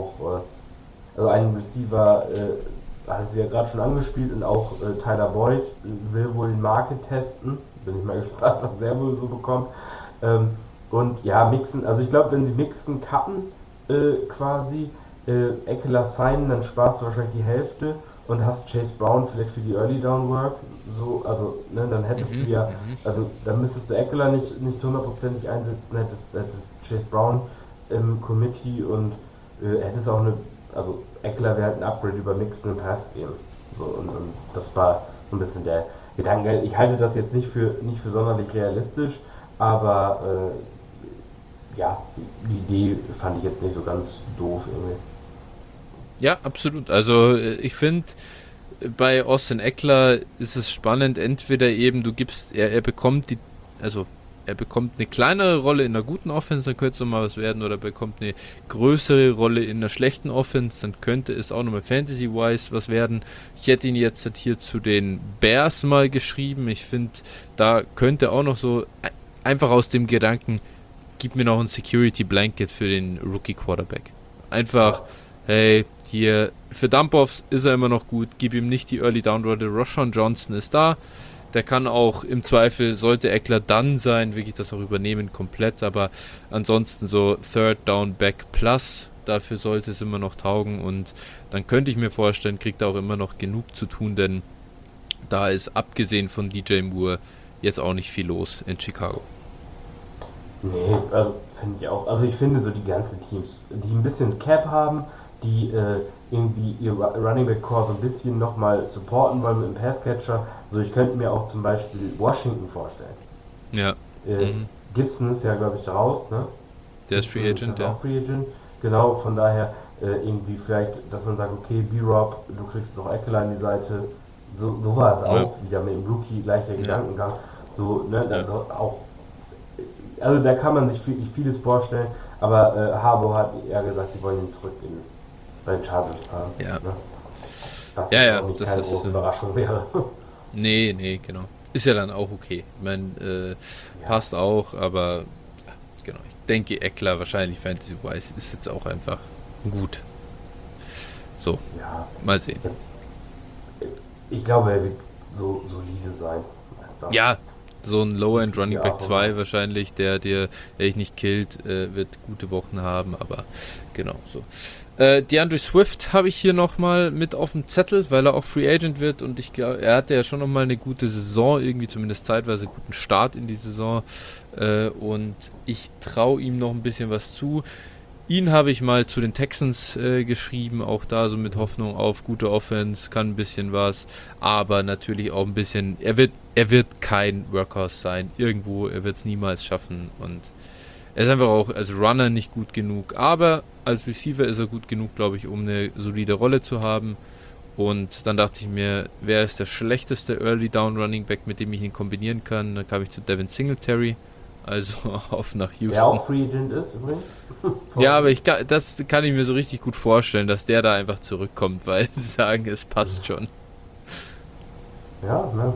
also ein Receiver, hat sie ja gerade schon angespielt und auch Tyler Boyd will wohl den Market testen. Bin ich mal gespannt, was der wohl so bekommt. Ähm, und ja, Mixen, also ich glaube, wenn sie Mixen cutten, quasi, Eckler signen, dann sparst du wahrscheinlich die Hälfte und hast Chase Brown vielleicht für die Early Down Work. So, also, ne, dann hättest du Mhm. ja, Mhm. also dann müsstest du Eckler nicht hundertprozentig einsetzen, hättest Chase Brown im Committee und hättest auch also Eckler wäre halt ein Upgrade über Mixen und Pass Game. So, und das war so ein bisschen der Gedanke. Ich halte das jetzt nicht für sonderlich realistisch, aber ja, die Idee fand ich jetzt nicht so ganz doof irgendwie. Ja, absolut. Also ich finde, bei Austin Eckler ist es spannend, entweder eben du gibst, er bekommt also er bekommt eine kleinere Rolle in einer guten Offense, dann könnte es nochmal was werden, oder bekommt eine größere Rolle in einer schlechten Offense, dann könnte es auch nochmal Fantasy-wise was werden. Ich hätte ihn jetzt halt hier zu den Bears mal geschrieben. Ich finde, da könnte auch noch so einfach aus dem Gedanken, gib mir noch ein Security Blanket für den Rookie Quarterback. Einfach, Ja, hey, hier, für Dump-Offs ist er immer noch gut, gib ihm nicht die Early Down Rolle. Roshan Johnson ist da, der kann auch im Zweifel, sollte Eckler dann sein, wirklich das auch übernehmen komplett, aber ansonsten so Third Down Back Plus, dafür sollte es immer noch taugen, und dann könnte ich mir vorstellen, kriegt er auch immer noch genug zu tun, denn da ist abgesehen von DJ Moore jetzt auch nicht viel los in Chicago. nee, also finde ich auch. Also ich finde so die ganzen Teams, die ein bisschen Cap haben, die irgendwie ihr Running Back Core so ein bisschen nochmal supporten wollen mit dem Passcatcher. So, ich könnte mir auch zum Beispiel Washington vorstellen. Ja, Äh, mhm. Gibson ist ja, glaube ich, raus, ne? Der ist Free Gibson ist Agent, jetzt ja. auch Free Agent. Genau, von daher irgendwie vielleicht, dass man sagt, okay, B-Rob, du kriegst noch Eckler an die Seite. So war es Ja, auch, wieder mit dem Rookie, gleicher ja, Gedankengang. So, ne, ja. also auch, also da kann man sich wirklich vieles vorstellen, aber Harbour hat eher gesagt, sie wollen ihn zurück bei den Chargers haben. Ja, Ne? Was ja, jetzt ja, auch nicht das keine ist. große Überraschung wäre. Nee, nee, genau. Ist ja dann auch okay. Ich meine, Ja, passt auch, aber ja, genau. Ich denke, Eckler wahrscheinlich Fantasy-wise ist jetzt auch einfach gut. So, ja. mal sehen. Ich glaube, er wird so solide sein. Einfach Ja, so ein Low-End gute Running Back Erfahrung. 2 wahrscheinlich, der dich nicht killt, wird gute Wochen haben, aber genau so. DeAndre Swift habe ich hier nochmal mit auf dem Zettel, weil er auch Free Agent wird, und ich glaube, er hatte ja schon nochmal eine gute Saison, irgendwie zumindest zeitweise einen guten Start in die Saison, und ich traue ihm noch ein bisschen was zu. Ihn habe ich mal zu den Texans geschrieben, auch da so mit Hoffnung auf gute Offense, kann ein bisschen was, aber natürlich auch ein bisschen, er wird kein Workhorse sein, irgendwo, er wird es niemals schaffen, und er ist einfach auch als Runner nicht gut genug, aber als Receiver ist er gut genug, glaube ich, um eine solide Rolle zu haben. Und dann dachte ich mir, wer ist der schlechteste Early Down Running Back, mit dem ich ihn kombinieren kann? Dann kam ich zu Devin Singletary, also auf nach Der Houston. auch Free Agent ist übrigens. Ja, aber Vorsicht. das kann ich mir so richtig gut vorstellen, dass der da einfach zurückkommt, weil sie sagen, es passt schon. Ja, ne?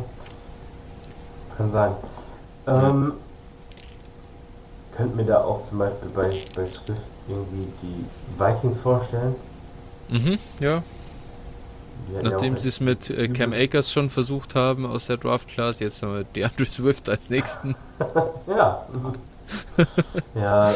Kann sein. Ja. Ähm, Könnt mir da auch zum Beispiel bei Swift irgendwie die Vikings vorstellen. Mhm, ja. Die hatten ja auch Nachdem sie echt es mit Cam übles. Akers schon versucht haben aus der Draft Class, jetzt noch mit DeAndre Swift als nächsten. Ja. Ja,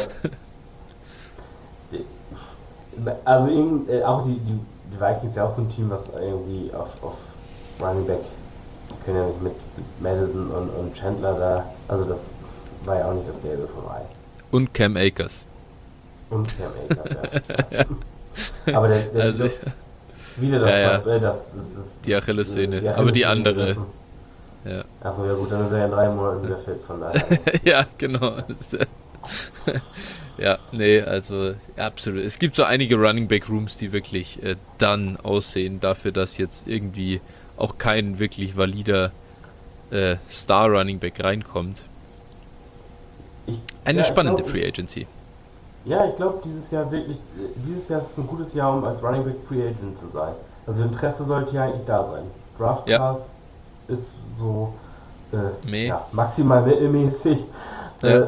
also auch die Vikings ja auch so ein Team, was irgendwie auf Running Back, die können ja nicht mit Madison und Chandler da, also das war ja auch nicht das Gelbe vom Ei. Und Cam Akers. Und Cam Akers, ja. Aber der Also, wieder ja, ja, das die Achillessehne. die Aber die Achillessehne andere. gerissen. Ja, Achso, ja gut, dann ist er ja in 3 Monaten wieder fit, von daher. ja, genau. Ja, nee, also absolut. Es gibt so einige Running Back Rooms, die wirklich dann aussehen, dafür, dass jetzt irgendwie auch kein wirklich valider Star Running Back reinkommt. Ich, Eine ja, spannende Free Agency. ich glaube, dieses Jahr ist ein gutes Jahr, um als Running Back Free Agent zu sein. Also Interesse sollte ja eigentlich da sein. Draft Ja, Class ist so meh. maximal mittelmäßig. Ja,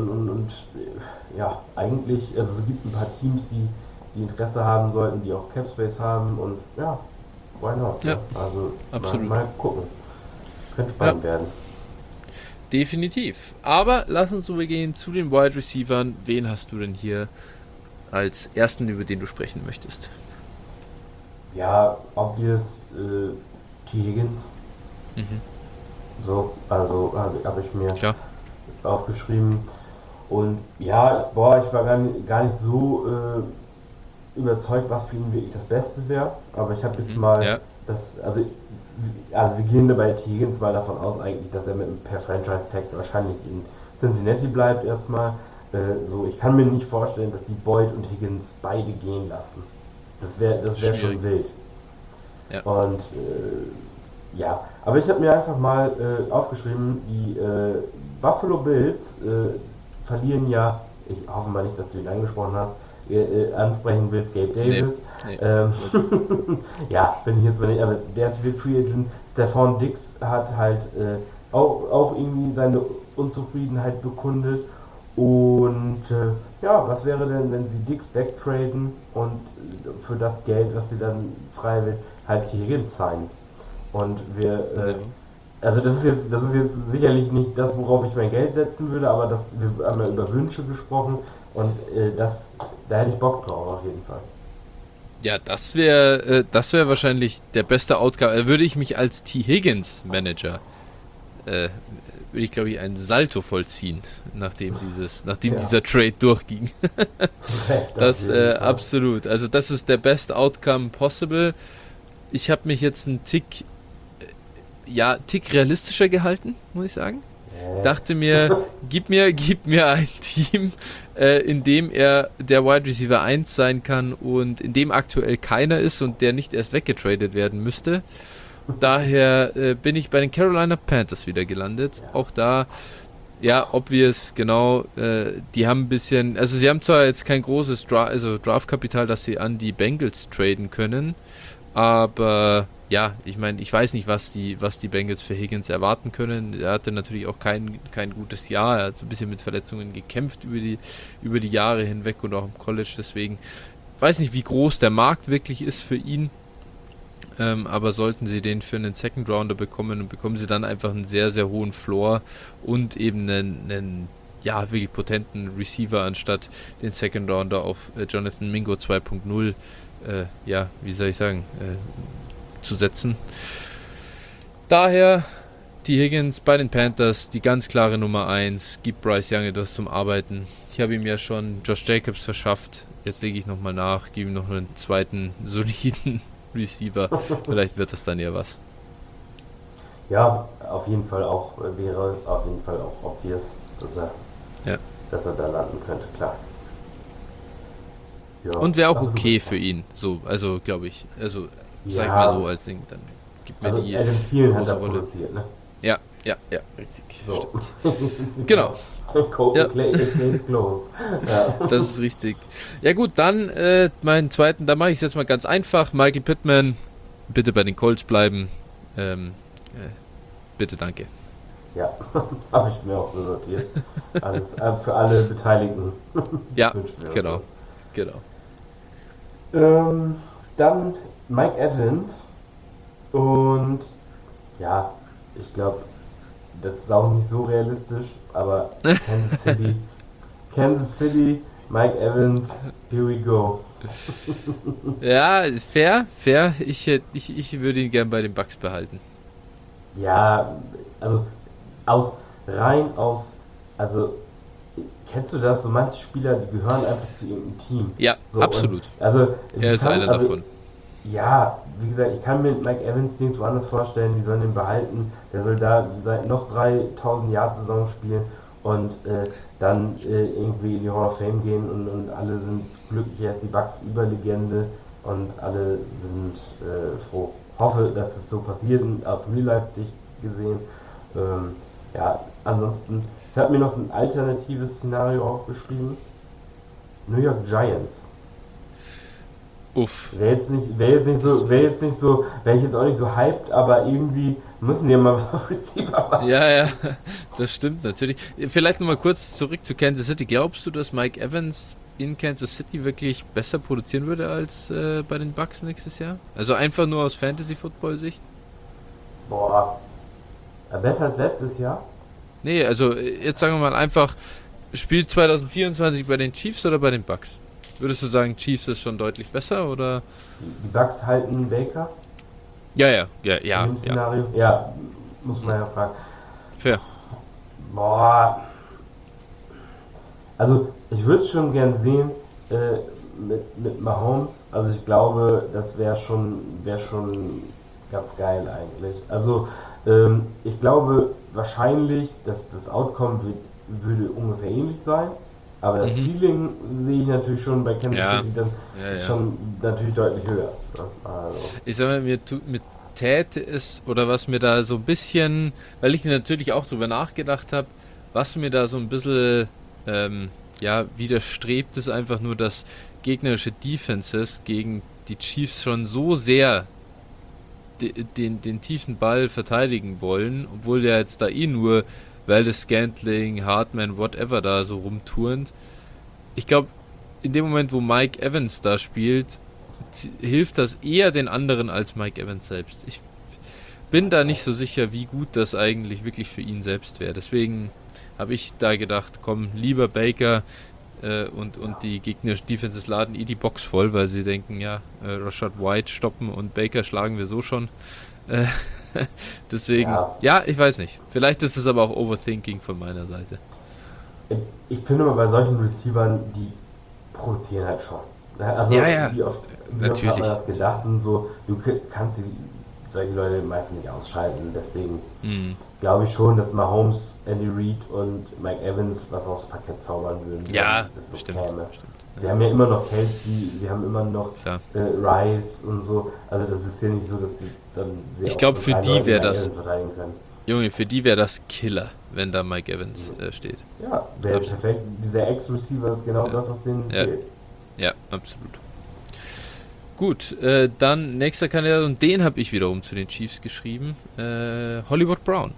Ja, eigentlich, also es gibt ein paar Teams, die Interesse haben sollten, die auch Capspace haben und ja, why not? ja, Ne? Also absolut. mal gucken. Könnte Ja, spannend werden. definitiv. Aber lass uns übergehen zu den Wide Receivern. Wen hast du denn hier als ersten, über den du sprechen möchtest? Ja, obvious T. Higgins. Mhm, So, also hab ich mir klar. aufgeschrieben. Und ja, ich war gar nicht so überzeugt, was für ihn wirklich das Beste wäre. Aber ich habe jetzt Mhm, mal ja, also wir gehen bei T. Higgins mal davon aus eigentlich, dass er per Franchise-Tag wahrscheinlich in Cincinnati bleibt erstmal. Ich kann mir nicht vorstellen, dass die Boyd und Higgins beide gehen lassen. Das wär schwierig. schon wild. Ja, Und aber ich habe mir einfach mal aufgeschrieben, die Buffalo Bills verlieren ja, ich hoffe mal nicht, dass du ihn angesprochen hast, ansprechen willst, Gabe nee, Davis. nee. Ähm, ja, bin ich jetzt mal nicht, aber der ist wieder Free Agent. Stephon Diggs hat halt auch irgendwie seine Unzufriedenheit bekundet. Und was wäre denn, wenn sie Diggs wegtraden und für das Geld, was sie dann frei will, halt T. Higgins signen? Und Ja. also das ist jetzt sicherlich nicht das, worauf ich mein Geld setzen würde, aber wir haben ja über Wünsche gesprochen und da hätte ich Bock drauf auf jeden Fall. Ja, das wäre wahrscheinlich der beste Outcome. Würde ich mich als T. Higgins Manager, äh, würde ich glaube ich einen Salto vollziehen, nachdem Ja, dieser Trade durchging. zu Recht auf Das jeden Fall. absolut. Also das ist der best Outcome possible. Ich habe mich jetzt einen Tick realistischer gehalten, muss ich sagen. Äh, Dachte mir, gib mir ein Team, in dem er der Wide Receiver 1 sein kann und in dem aktuell keiner ist und der nicht erst weggetradet werden müsste. Daher bin ich bei den Carolina Panthers wieder gelandet. ja. Auch da, ja, obvious, genau, die haben ein bisschen, also sie haben zwar jetzt kein großes Draftkapital, das sie an die Bengals traden können, aber ja, ich meine, ich weiß nicht, was die Bengals für Higgins erwarten können. Er hatte natürlich auch kein gutes Jahr. Er hat so ein bisschen mit Verletzungen gekämpft über die Jahre hinweg und auch im College. Deswegen weiß nicht, wie groß der Markt wirklich ist für ihn. Aber sollten sie den für einen Second Rounder bekommen und bekommen sie dann einfach einen sehr, sehr hohen Floor und eben einen ja, wirklich potenten Receiver anstatt den Second Rounder auf Jonathan Mingo 2.0, ja, wie soll ich sagen, zu setzen. Daher T. Higgins bei den Panthers, die ganz klare Nummer 1, gibt Bryce Young etwas zum Arbeiten. Ich habe ihm ja schon Josh Jacobs verschafft, jetzt lege ich nochmal nach, gebe ihm noch einen zweiten soliden Receiver, vielleicht wird das dann ja was. Ja, auf jeden Fall auch wäre auf jeden Fall auch obvious, Ja. dass er da landen könnte, klar. Ja, Und wäre auch also du okay bist für ihn, so, also glaube ich, also sag ich mal ja, so als Ding, dann gibt mir also die Adam Thielen hat er große Rolle. produziert, ne? Ja, ja, richtig. So. Genau. Ja, Case closed. Ja. das ist richtig. Ja gut, dann meinen zweiten, da mache ich es jetzt mal ganz einfach. Michael Pittman, bitte bei den Colts bleiben. Bitte, danke. Ja, habe ich mir auch so sortiert. Alles, für alle Beteiligten Ja, wünschen wir uns genau, genau. so. Dann Mike Evans und ja, ich glaube, das ist auch nicht so realistisch, aber Kansas City, Mike Evans, here we go. Ja, ist fair. Ich würde ihn gern bei den Bucks behalten. Ja, also also kennst du das? So manche Spieler, die gehören einfach zu irgendeinem Team. Ja, So, absolut. also, Er ist einer davon. ja, wie gesagt, ich kann mir Mike Evans nirgends woanders vorstellen, die sollen ihn behalten. Der soll da seit noch 3000 Jahr Saison spielen und dann irgendwie in die Hall of Fame gehen und alle sind glücklich, er ist die Bucks Überlegende und alle sind froh. Hoffe, dass es so passiert, aus Real Life Sicht gesehen. Ja, ansonsten, ich habe mir noch ein alternatives Szenario aufgeschrieben. New York Giants. Uff. Wäre ich jetzt auch nicht so hyped, aber irgendwie müssen die ja mal was auf Receiver machen. Ja, das stimmt natürlich. Vielleicht nochmal kurz zurück zu Kansas City. Glaubst du, dass Mike Evans in Kansas City wirklich besser produzieren würde als bei den Bucks nächstes Jahr? Also einfach nur aus Fantasy-Football-Sicht? Boah, besser als letztes Jahr? Nee, also jetzt sagen wir mal einfach, spielt 2024 bei den Chiefs oder bei den Bucks? Würdest du sagen, Chiefs ist schon deutlich besser oder? Die Bucks halten Baker Ja, in dem Szenario? Ja, muss man ja fragen. fair. Boah, also ich würde es schon gern sehen mit Mahomes. Also ich glaube, das wäre schon ganz geil eigentlich. Also ich glaube wahrscheinlich, dass das Outcome würde ungefähr ähnlich sein. Aber das Ceiling sehe ich natürlich schon bei Kansas Ja, City dann ist schon natürlich deutlich höher. Ne? Also, Ich sag mal, mir täte es, oder was mir da so ein bisschen, weil ich natürlich auch drüber nachgedacht habe, was mir da so ein bisschen, widerstrebt, ist einfach nur, dass gegnerische Defenses gegen die Chiefs schon so sehr den tiefen Ball verteidigen wollen, obwohl der jetzt da nur Valdez-Scantling, Hartman, whatever da so rumturnt. Ich glaube, in dem Moment, wo Mike Evans da spielt, hilft das eher den anderen als Mike Evans selbst. Ich bin da nicht so sicher, wie gut das eigentlich wirklich für ihn selbst wäre. Deswegen habe ich da gedacht, komm, lieber Baker und die gegnerischen Defenses laden die Box voll, weil sie denken, Rashad White stoppen und Baker schlagen wir so schon. Deswegen, ich weiß nicht. Vielleicht ist es aber auch Overthinking von meiner Seite. ich finde mal bei solchen Receivern, die produzieren halt schon. Also wie oft hat man das gedacht und so, du kannst solche Leute meistens nicht ausschalten. Deswegen glaube ich schon, dass Mahomes, Andy Reid und Mike Evans was aufs Parkett zaubern würden. Ja, das bestimmt. Sie haben ja immer noch Kelsey, sie haben immer noch Klar. Rice und so. Also das ist ja nicht so, dass die dann sehr Ich glaube, für die wäre das, verteidigen können. Junge, für die wäre das Killer, wenn da Mike Evans steht. Ja, wäre perfekt. Der Ex-Receiver ist genau das, was denen fehlt. Ja, absolut. Gut, dann nächster Kandidat, und den habe ich wiederum zu den Chiefs geschrieben. Hollywood Brown.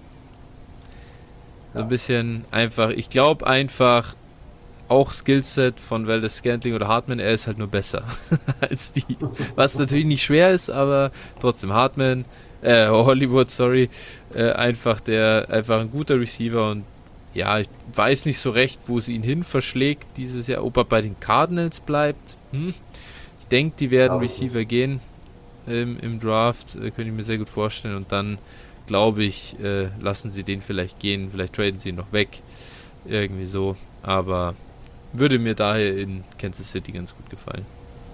So ein bisschen einfach, ich glaube einfach, auch Skillset von Valdez-Scantling oder Hartman, er ist halt nur besser als die. Was natürlich nicht schwer ist, aber trotzdem Hollywood, einfach ein guter Receiver, und ja, ich weiß nicht so recht, wo es ihn hin verschlägt dieses Jahr, ob er bei den Cardinals bleibt. Ich denke, die werden Receiver gehen im Draft, könnte ich mir sehr gut vorstellen, und dann glaube ich, lassen sie den vielleicht gehen, vielleicht traden sie ihn noch weg, irgendwie so, aber würde mir daher in Kansas City ganz gut gefallen.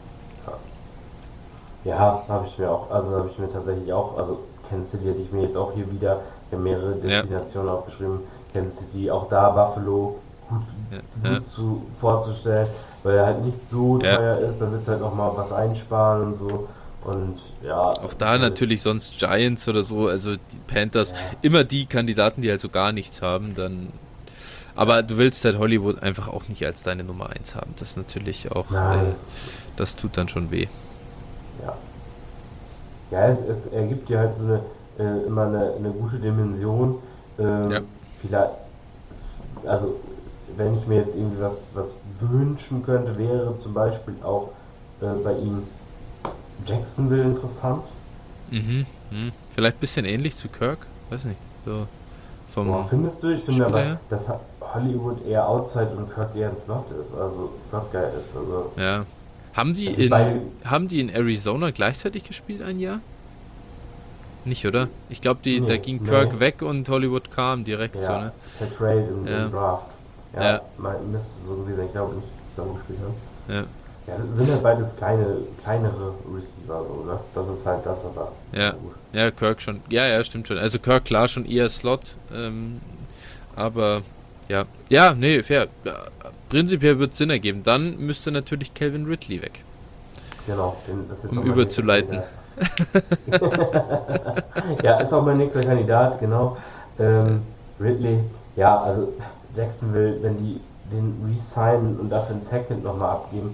Ja, habe ich mir tatsächlich auch, also Kansas City hätte ich mir jetzt auch hier wieder, ich habe mehrere Destinationen aufgeschrieben, Kansas City, auch da Buffalo, gut vorzustellen, weil er halt nicht so teuer ist, da wird es halt nochmal was einsparen und so. Und ja. Auch da natürlich sonst Giants oder so, also die Panthers, immer die Kandidaten, die halt so gar nichts haben, dann. Aber du willst halt Hollywood einfach auch nicht als deine Nummer 1 haben. Das ist natürlich auch, das tut dann schon weh. Ja. Ja, es ergibt dir halt so immer eine gute Dimension. Vielleicht, also wenn ich mir jetzt irgendwie was wünschen könnte, wäre zum Beispiel auch bei ihm Jacksonville interessant. Vielleicht ein bisschen ähnlich zu Kirk, weiß nicht. So findest du? Ich finde aber, dass Hollywood eher Outside und Kirk eher ein Slot ist, also Slot-Guy ist. Also ja. Haben die in Arizona gleichzeitig gespielt ein Jahr? Nicht, oder? Ich glaube, da ging Kirk weg und Hollywood kam direkt so, ne? Per Trade im Draft. Ja, müsste so gewesen sein. Ich glaube nicht, dass sie zusammengespielt haben. Ja. Ja, sind halt beides kleinere Receiver, so, ne? Das ist halt das, aber. Ja, Kirk schon. Ja, stimmt schon. Also Kirk klar schon eher Slot, aber Ja, nee, fair. Ja, prinzipiell wird es Sinn ergeben. Dann müsste natürlich Calvin Ridley weg, Genau, das ist jetzt um auch mein nächster überzuleiten. Kandidat. Ja, ist auch mein nächster Kandidat, genau. Ridley, ja, also Jacksonville, wenn die den resignen und dafür einen Second nochmal abgeben,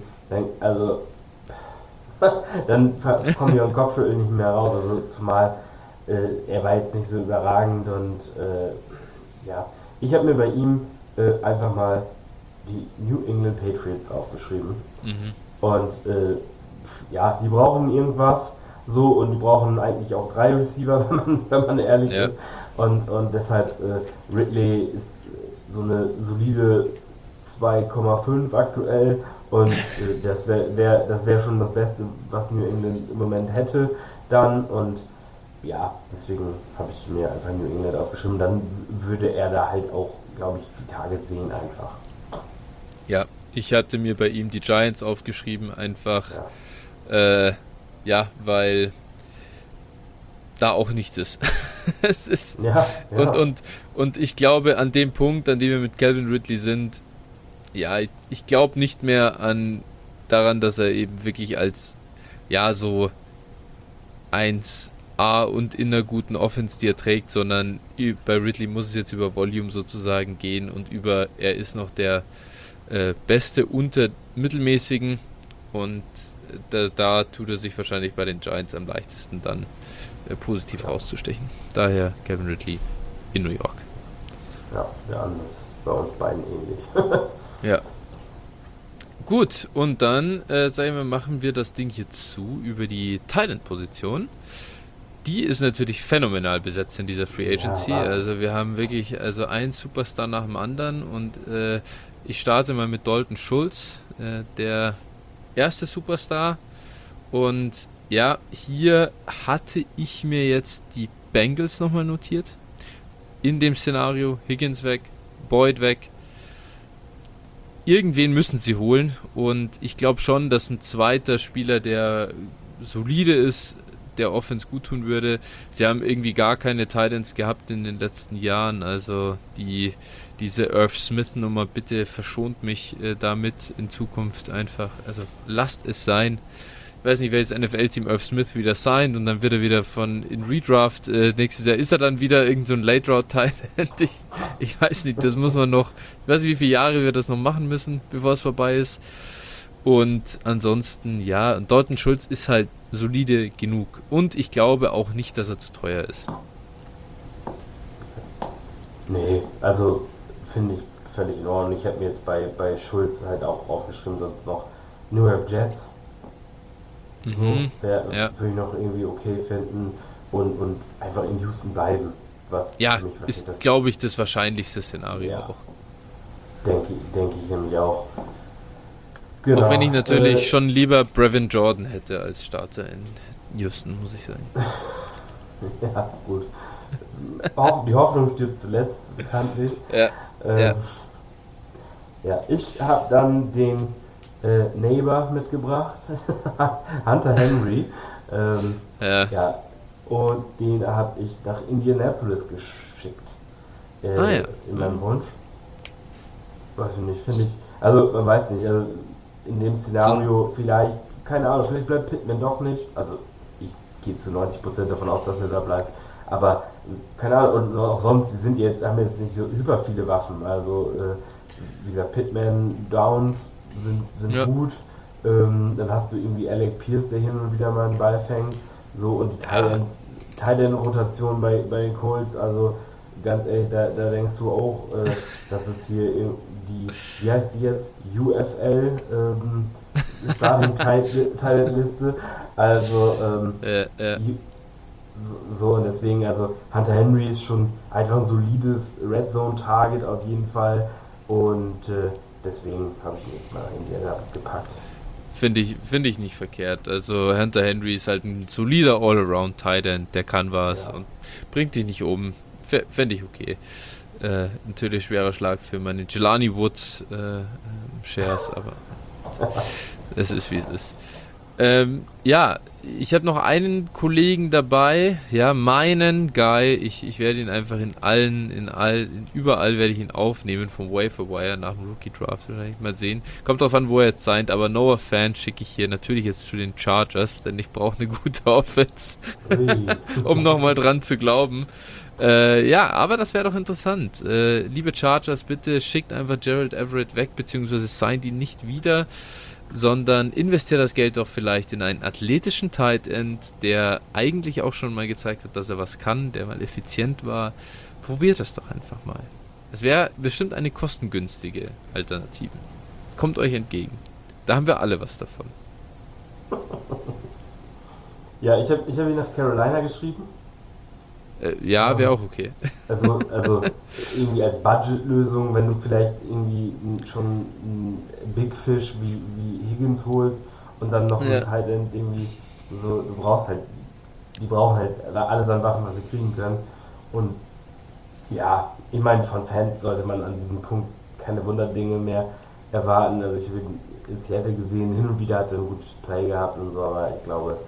dann kommen wir im Kopfschütteln nicht mehr raus. Also zumal er war jetzt nicht so überragend und ja, ich habe mir bei ihm einfach mal die New England Patriots aufgeschrieben. Mhm. Und ja, die brauchen irgendwas so und die brauchen eigentlich auch 3 Receiver, wenn man ehrlich Ja. ist. Und deshalb Ridley ist so eine solide 2,5 aktuell und das wär schon das Beste, was New England im Moment hätte dann und ja, deswegen habe ich mir einfach New England aufgeschrieben. Dann würde er da halt auch, glaube ich, die Targets sehen einfach. Ja, ich hatte mir bei ihm die Giants aufgeschrieben, einfach, Ja, ja, weil da auch nichts ist. Es ist ja, und, ja. und, und ich glaube, an dem Punkt, an dem wir mit Calvin Ridley sind, ja, ich glaube nicht mehr daran, dass er eben wirklich als, ja, so 1A und in einer guten Offense, die er trägt, sondern bei Ridley muss es jetzt über Volume sozusagen gehen und er ist noch der Beste unter Mittelmäßigen und da tut er sich wahrscheinlich bei den Giants am leichtesten dann positiv rauszustechen. Daher Kevin Ridley in New York. Ja, wir anders. Bei uns beiden ähnlich. Ja. Gut, und dann sagen wir, machen wir das Ding hier zu über die Tight-End-Position. Die ist natürlich phänomenal besetzt in dieser Free Agency. Ja, Also wir haben wirklich einen Superstar nach dem anderen und ich starte mal mit Dalton Schultz, der erste Superstar. Und ja, hier hatte ich mir jetzt die Bengals nochmal notiert. In dem Szenario Higgins weg, Boyd weg. Irgendwen müssen sie holen und ich glaube schon, dass ein zweiter Spieler, der solide ist, der Offense gut tun würde. Sie haben irgendwie gar keine Titans gehabt in den letzten Jahren, also diese Irv Smith Nummer, bitte verschont mich damit in Zukunft einfach, also lasst es sein. Ich weiß nicht, welches NFL-Team Irv Smith wieder signed und dann wird er wieder in Redraft nächstes Jahr, ist er dann wieder irgend so ein Late-Round-Tight End. Ich weiß nicht, das muss man noch, ich weiß nicht, wie viele Jahre wir das noch machen müssen, bevor es vorbei ist. Und ansonsten, ja, Dalton Schultz ist halt solide genug. Und ich glaube auch nicht, dass er zu teuer ist. nee, also finde ich völlig in Ordnung. Ich habe mir jetzt bei Schulz halt auch aufgeschrieben, sonst noch New York Jets. So, Mhm, würde ja. ich noch irgendwie okay finden und einfach in Houston bleiben. Was Ja, für mich ist, das glaube ich, das wahrscheinlichste Szenario ja, auch. denke ich nämlich auch. Auch wenn ich Genau. natürlich schon lieber Brevin Jordan hätte als Starter in Houston, muss ich sagen. Ja, gut. Die Hoffnung stirbt zuletzt, bekanntlich. Ja, ja. Ähm, ja, ich habe dann den Neighbor mitgebracht, Hunter Henry. Ja. Ja, und den habe ich nach Indianapolis geschickt. Ja. In meinem Wunsch. Weiß ich nicht, finde ich. Also, man weiß nicht, also in dem Szenario vielleicht, keine Ahnung, vielleicht bleibt Pittman doch nicht. Also, ich gehe zu 90% davon aus, dass er da bleibt. Aber, keine Ahnung, und auch sonst, haben jetzt nicht so hyper viele Waffen. Also, wie gesagt, Pittman, Downs sind Ja. gut. Dann hast du irgendwie Alec Pierce, der hin und wieder mal einen Ball fängt. So, und die Tight End-Rotation bei den Colts, also ganz ehrlich, da denkst du auch, dass es hier wie heißt die jetzt? UFL Starting Tight End Liste. Also, Ja. so und deswegen, also Hunter Henry ist schon einfach ein solides Red Zone Target auf jeden Fall und deswegen habe ich ihn jetzt mal in die Erde gepackt. Finde ich nicht verkehrt. Also Hunter Henry ist halt ein solider All-Around Tight End, der kann was Ja. und bringt dich nicht um. Fände ich okay. Natürlich schwerer Schlag für meine Jelani Woods Shares, aber es ist wie es ist. Ja, ich habe noch einen Kollegen dabei, ja, meinen Guy. Ich werde ihn einfach überall werde ich ihn aufnehmen vom Waiver Wire nach dem Rookie Draft. Vielleicht mal sehen. Kommt drauf an, wo er jetzt signed, aber Noah Fant schicke ich hier natürlich jetzt zu den Chargers, denn ich brauche eine gute Offense, um nochmal dran zu glauben. Ja, aber das wäre doch interessant. Liebe Chargers, bitte schickt einfach Gerald Everett weg, beziehungsweise signed ihn nicht wieder, sondern investiert das Geld doch vielleicht in einen athletischen Tight End, der eigentlich auch schon mal gezeigt hat, dass er was kann, der mal effizient war. Probiert das doch einfach mal. Es wäre bestimmt eine kostengünstige Alternative. Kommt euch entgegen. Da haben wir alle was davon. Ja, ich hab ihn nach Carolina geschrieben. Ja, wäre auch okay. Also irgendwie als Budgetlösung, wenn du vielleicht irgendwie schon einen Big Fish wie Higgins holst und dann noch einen Tight End irgendwie so, die brauchen halt alles an Waffen, was sie kriegen können. Und ja, ich meine, von Fan sollte man an diesem Punkt keine Wunderdinge mehr erwarten. Also ich habe ihn in Seattle gesehen, hin und wieder hat er ein gutes Play gehabt und so, aber ich glaube,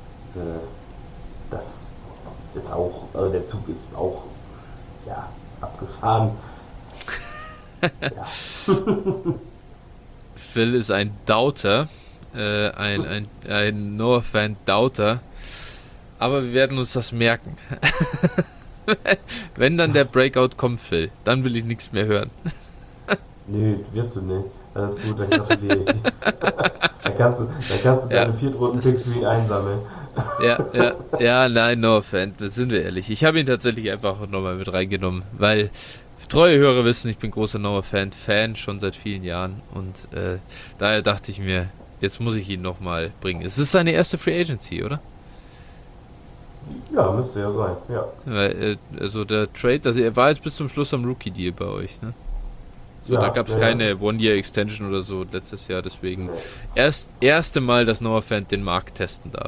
das ist auch, also der Zug ist auch, ja, abgefahren. Ja. Phil ist ein Doubter, ein Noah-Fan-Doubter, aber wir werden uns das merken. Wenn dann der Breakout kommt, Phil, dann will ich nichts mehr hören. Nee, wirst du nicht. Alles gut, dann gratuliere ich dir. Dann kannst du deine Viertrunden-Picks wie ihn einsammeln. Ja, nein, no offense, das sind wir ehrlich. Ich habe ihn tatsächlich einfach nochmal mit reingenommen, weil treue Hörer wissen, ich bin großer Noah Fan schon seit vielen Jahren und daher dachte ich mir, jetzt muss ich ihn nochmal bringen. Es ist seine erste Free Agency, oder? Ja, müsste ja sein, ja. Weil, also der Trade, also er war jetzt bis zum Schluss am Rookie-Deal bei euch, ne? So, Ja, da gab es keine One-Year-Extension oder so letztes Jahr, deswegen erste Mal, dass Noah Fan den Markt testen darf.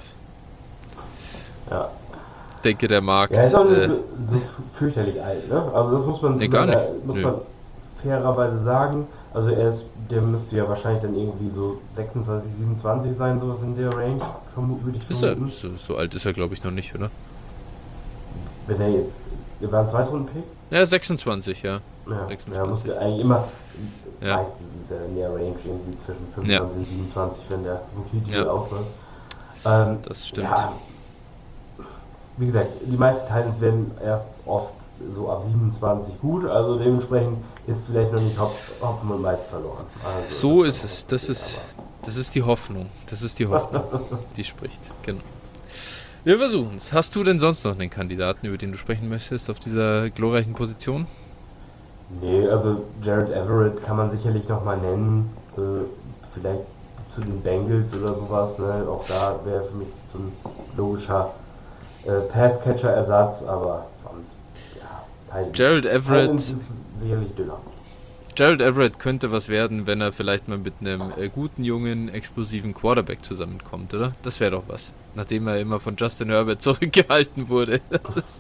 Ja. Ich denke, der Markt... Ja, ist auch nicht so fürchterlich alt, ne? Also das muss man, gar nicht. Muss man fairerweise sagen. Also der müsste ja wahrscheinlich dann irgendwie so 26, 27 sein, sowas in der Range, würde ich vermuten. So alt ist er, glaube ich, noch nicht, oder? Wenn er jetzt, wir waren Zweitrunden-Pick? Ja, 26, ja. Ja, 26. ja, muss ja eigentlich immer, Ja. meistens ist es ja in der Range irgendwie zwischen 25 Ja. und 27, wenn der Rookie-Deal Ja. ausläuft. Das stimmt. Ja, wie gesagt, die meisten Titans werden erst oft so ab 27 gut, also dementsprechend ist vielleicht noch nicht Hopfen und Malz verloren. Also, So ist es. Das ist die Hoffnung. Das ist die Hoffnung, die spricht. Genau. Wir versuchen es. Hast du denn sonst noch einen Kandidaten, über den du sprechen möchtest, auf dieser glorreichen Position? Nee, also Gerald Everett kann man sicherlich nochmal nennen. Vielleicht zu den Bengals oder sowas. Ne? Auch da wäre für mich so ein logischer Passcatcher-Ersatz, aber sonst, ja, Gerald Everett ist sicherlich dünner. Gerald Everett könnte was werden, wenn er vielleicht mal mit einem guten, jungen, explosiven Quarterback zusammenkommt, oder? Das wäre doch was. Nachdem er immer von Justin Herbert zurückgehalten wurde. Das ist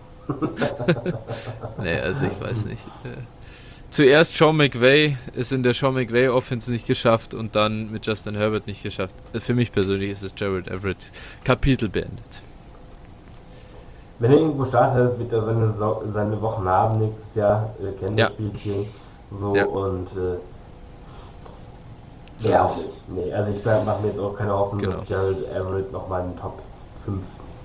nee, also ich weiß nicht. Zuerst Sean McVay, es in der Sean McVay Offense nicht geschafft und dann mit Justin Herbert nicht geschafft. Für mich persönlich ist es Gerald Everett Kapitel beendet. Wenn er irgendwo startet, wird er seine Wochen haben nächstes Jahr. Wir kennen das Spielchen. So Ja. und So ja, ist auch nicht. Nee, also ich mache mir jetzt auch keine Hoffnung, Genau. dass Gerald Everett nochmal in den Top 5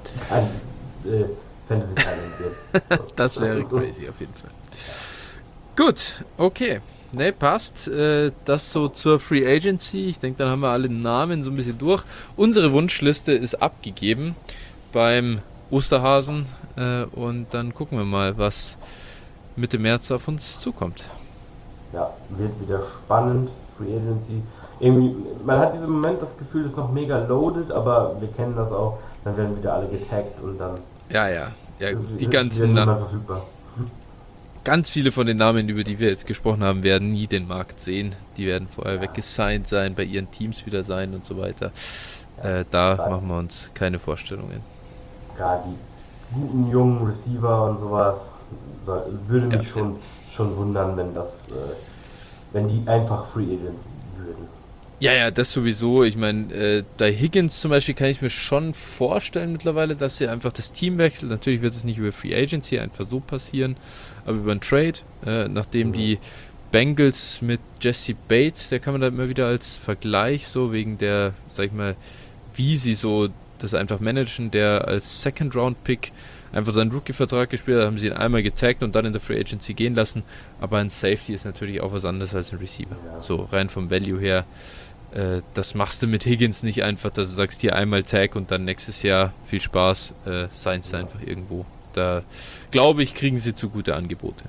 Fantasy Talent wird. Das wäre crazy auf jeden Fall. Gut, okay. Ne, passt. Das so zur Free Agency. Ich denke, dann haben wir alle Namen so ein bisschen durch. Unsere Wunschliste ist abgegeben beim Osterhasen und dann gucken wir mal, was Mitte März auf uns zukommt. Ja, wird wieder spannend. Free Agency. Irgendwie, man hat diesen Moment das Gefühl, es ist noch mega loaded, aber wir kennen das auch. Dann werden wieder alle getaggt und dann Ja, die ist ganzen wieder niemand verfügbar. ganz viele von den Namen, über die wir jetzt gesprochen haben, werden nie den Markt sehen. Die werden vorher weggesigned sein, bei ihren Teams wieder sein und so weiter. Da machen wir uns keine Vorstellungen. Gerade die guten jungen Receiver und sowas, würde mich schon wundern, wenn die einfach Free Agents würden. Ja, das sowieso. Ich meine, bei Higgins zum Beispiel kann ich mir schon vorstellen mittlerweile, dass sie einfach das Team wechselt. Natürlich wird es nicht über Free Agency einfach so passieren, aber über einen Trade, nachdem die Bengals mit Jesse Bates, der kann man da immer wieder als Vergleich so wegen der, sag ich mal, wie sie so das einfach managen, der als Second-Round-Pick einfach seinen Rookie-Vertrag gespielt hat, haben sie ihn einmal getaggt und dann in der Free Agency gehen lassen. Aber ein Safety ist natürlich auch was anderes als ein Receiver. Ja. So rein vom Value her. Das machst du mit Higgins nicht einfach, dass du sagst, hier einmal Tag und dann nächstes Jahr viel Spaß, seinst du einfach irgendwo. Da glaube ich, kriegen sie zu gute Angebote.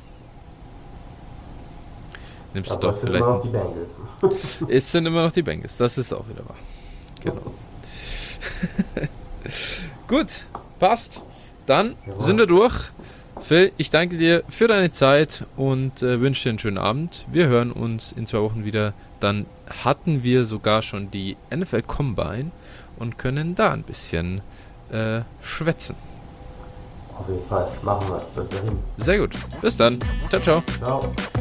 Nimmst du Aber doch es sind vielleicht. immer noch die Bengals. Es sind immer noch die Bengals, das ist auch wieder wahr. Genau. Gut, passt. Dann Jawohl. sind wir durch. Phil, ich danke dir für deine Zeit und wünsche dir einen schönen Abend. Wir hören uns in 2 Wochen wieder. Dann hatten wir sogar schon die NFL Combine und können da ein bisschen schwätzen. Auf jeden Fall. Machen wir. Bis dahin. Sehr gut. Bis dann. Ciao, ciao. Ciao.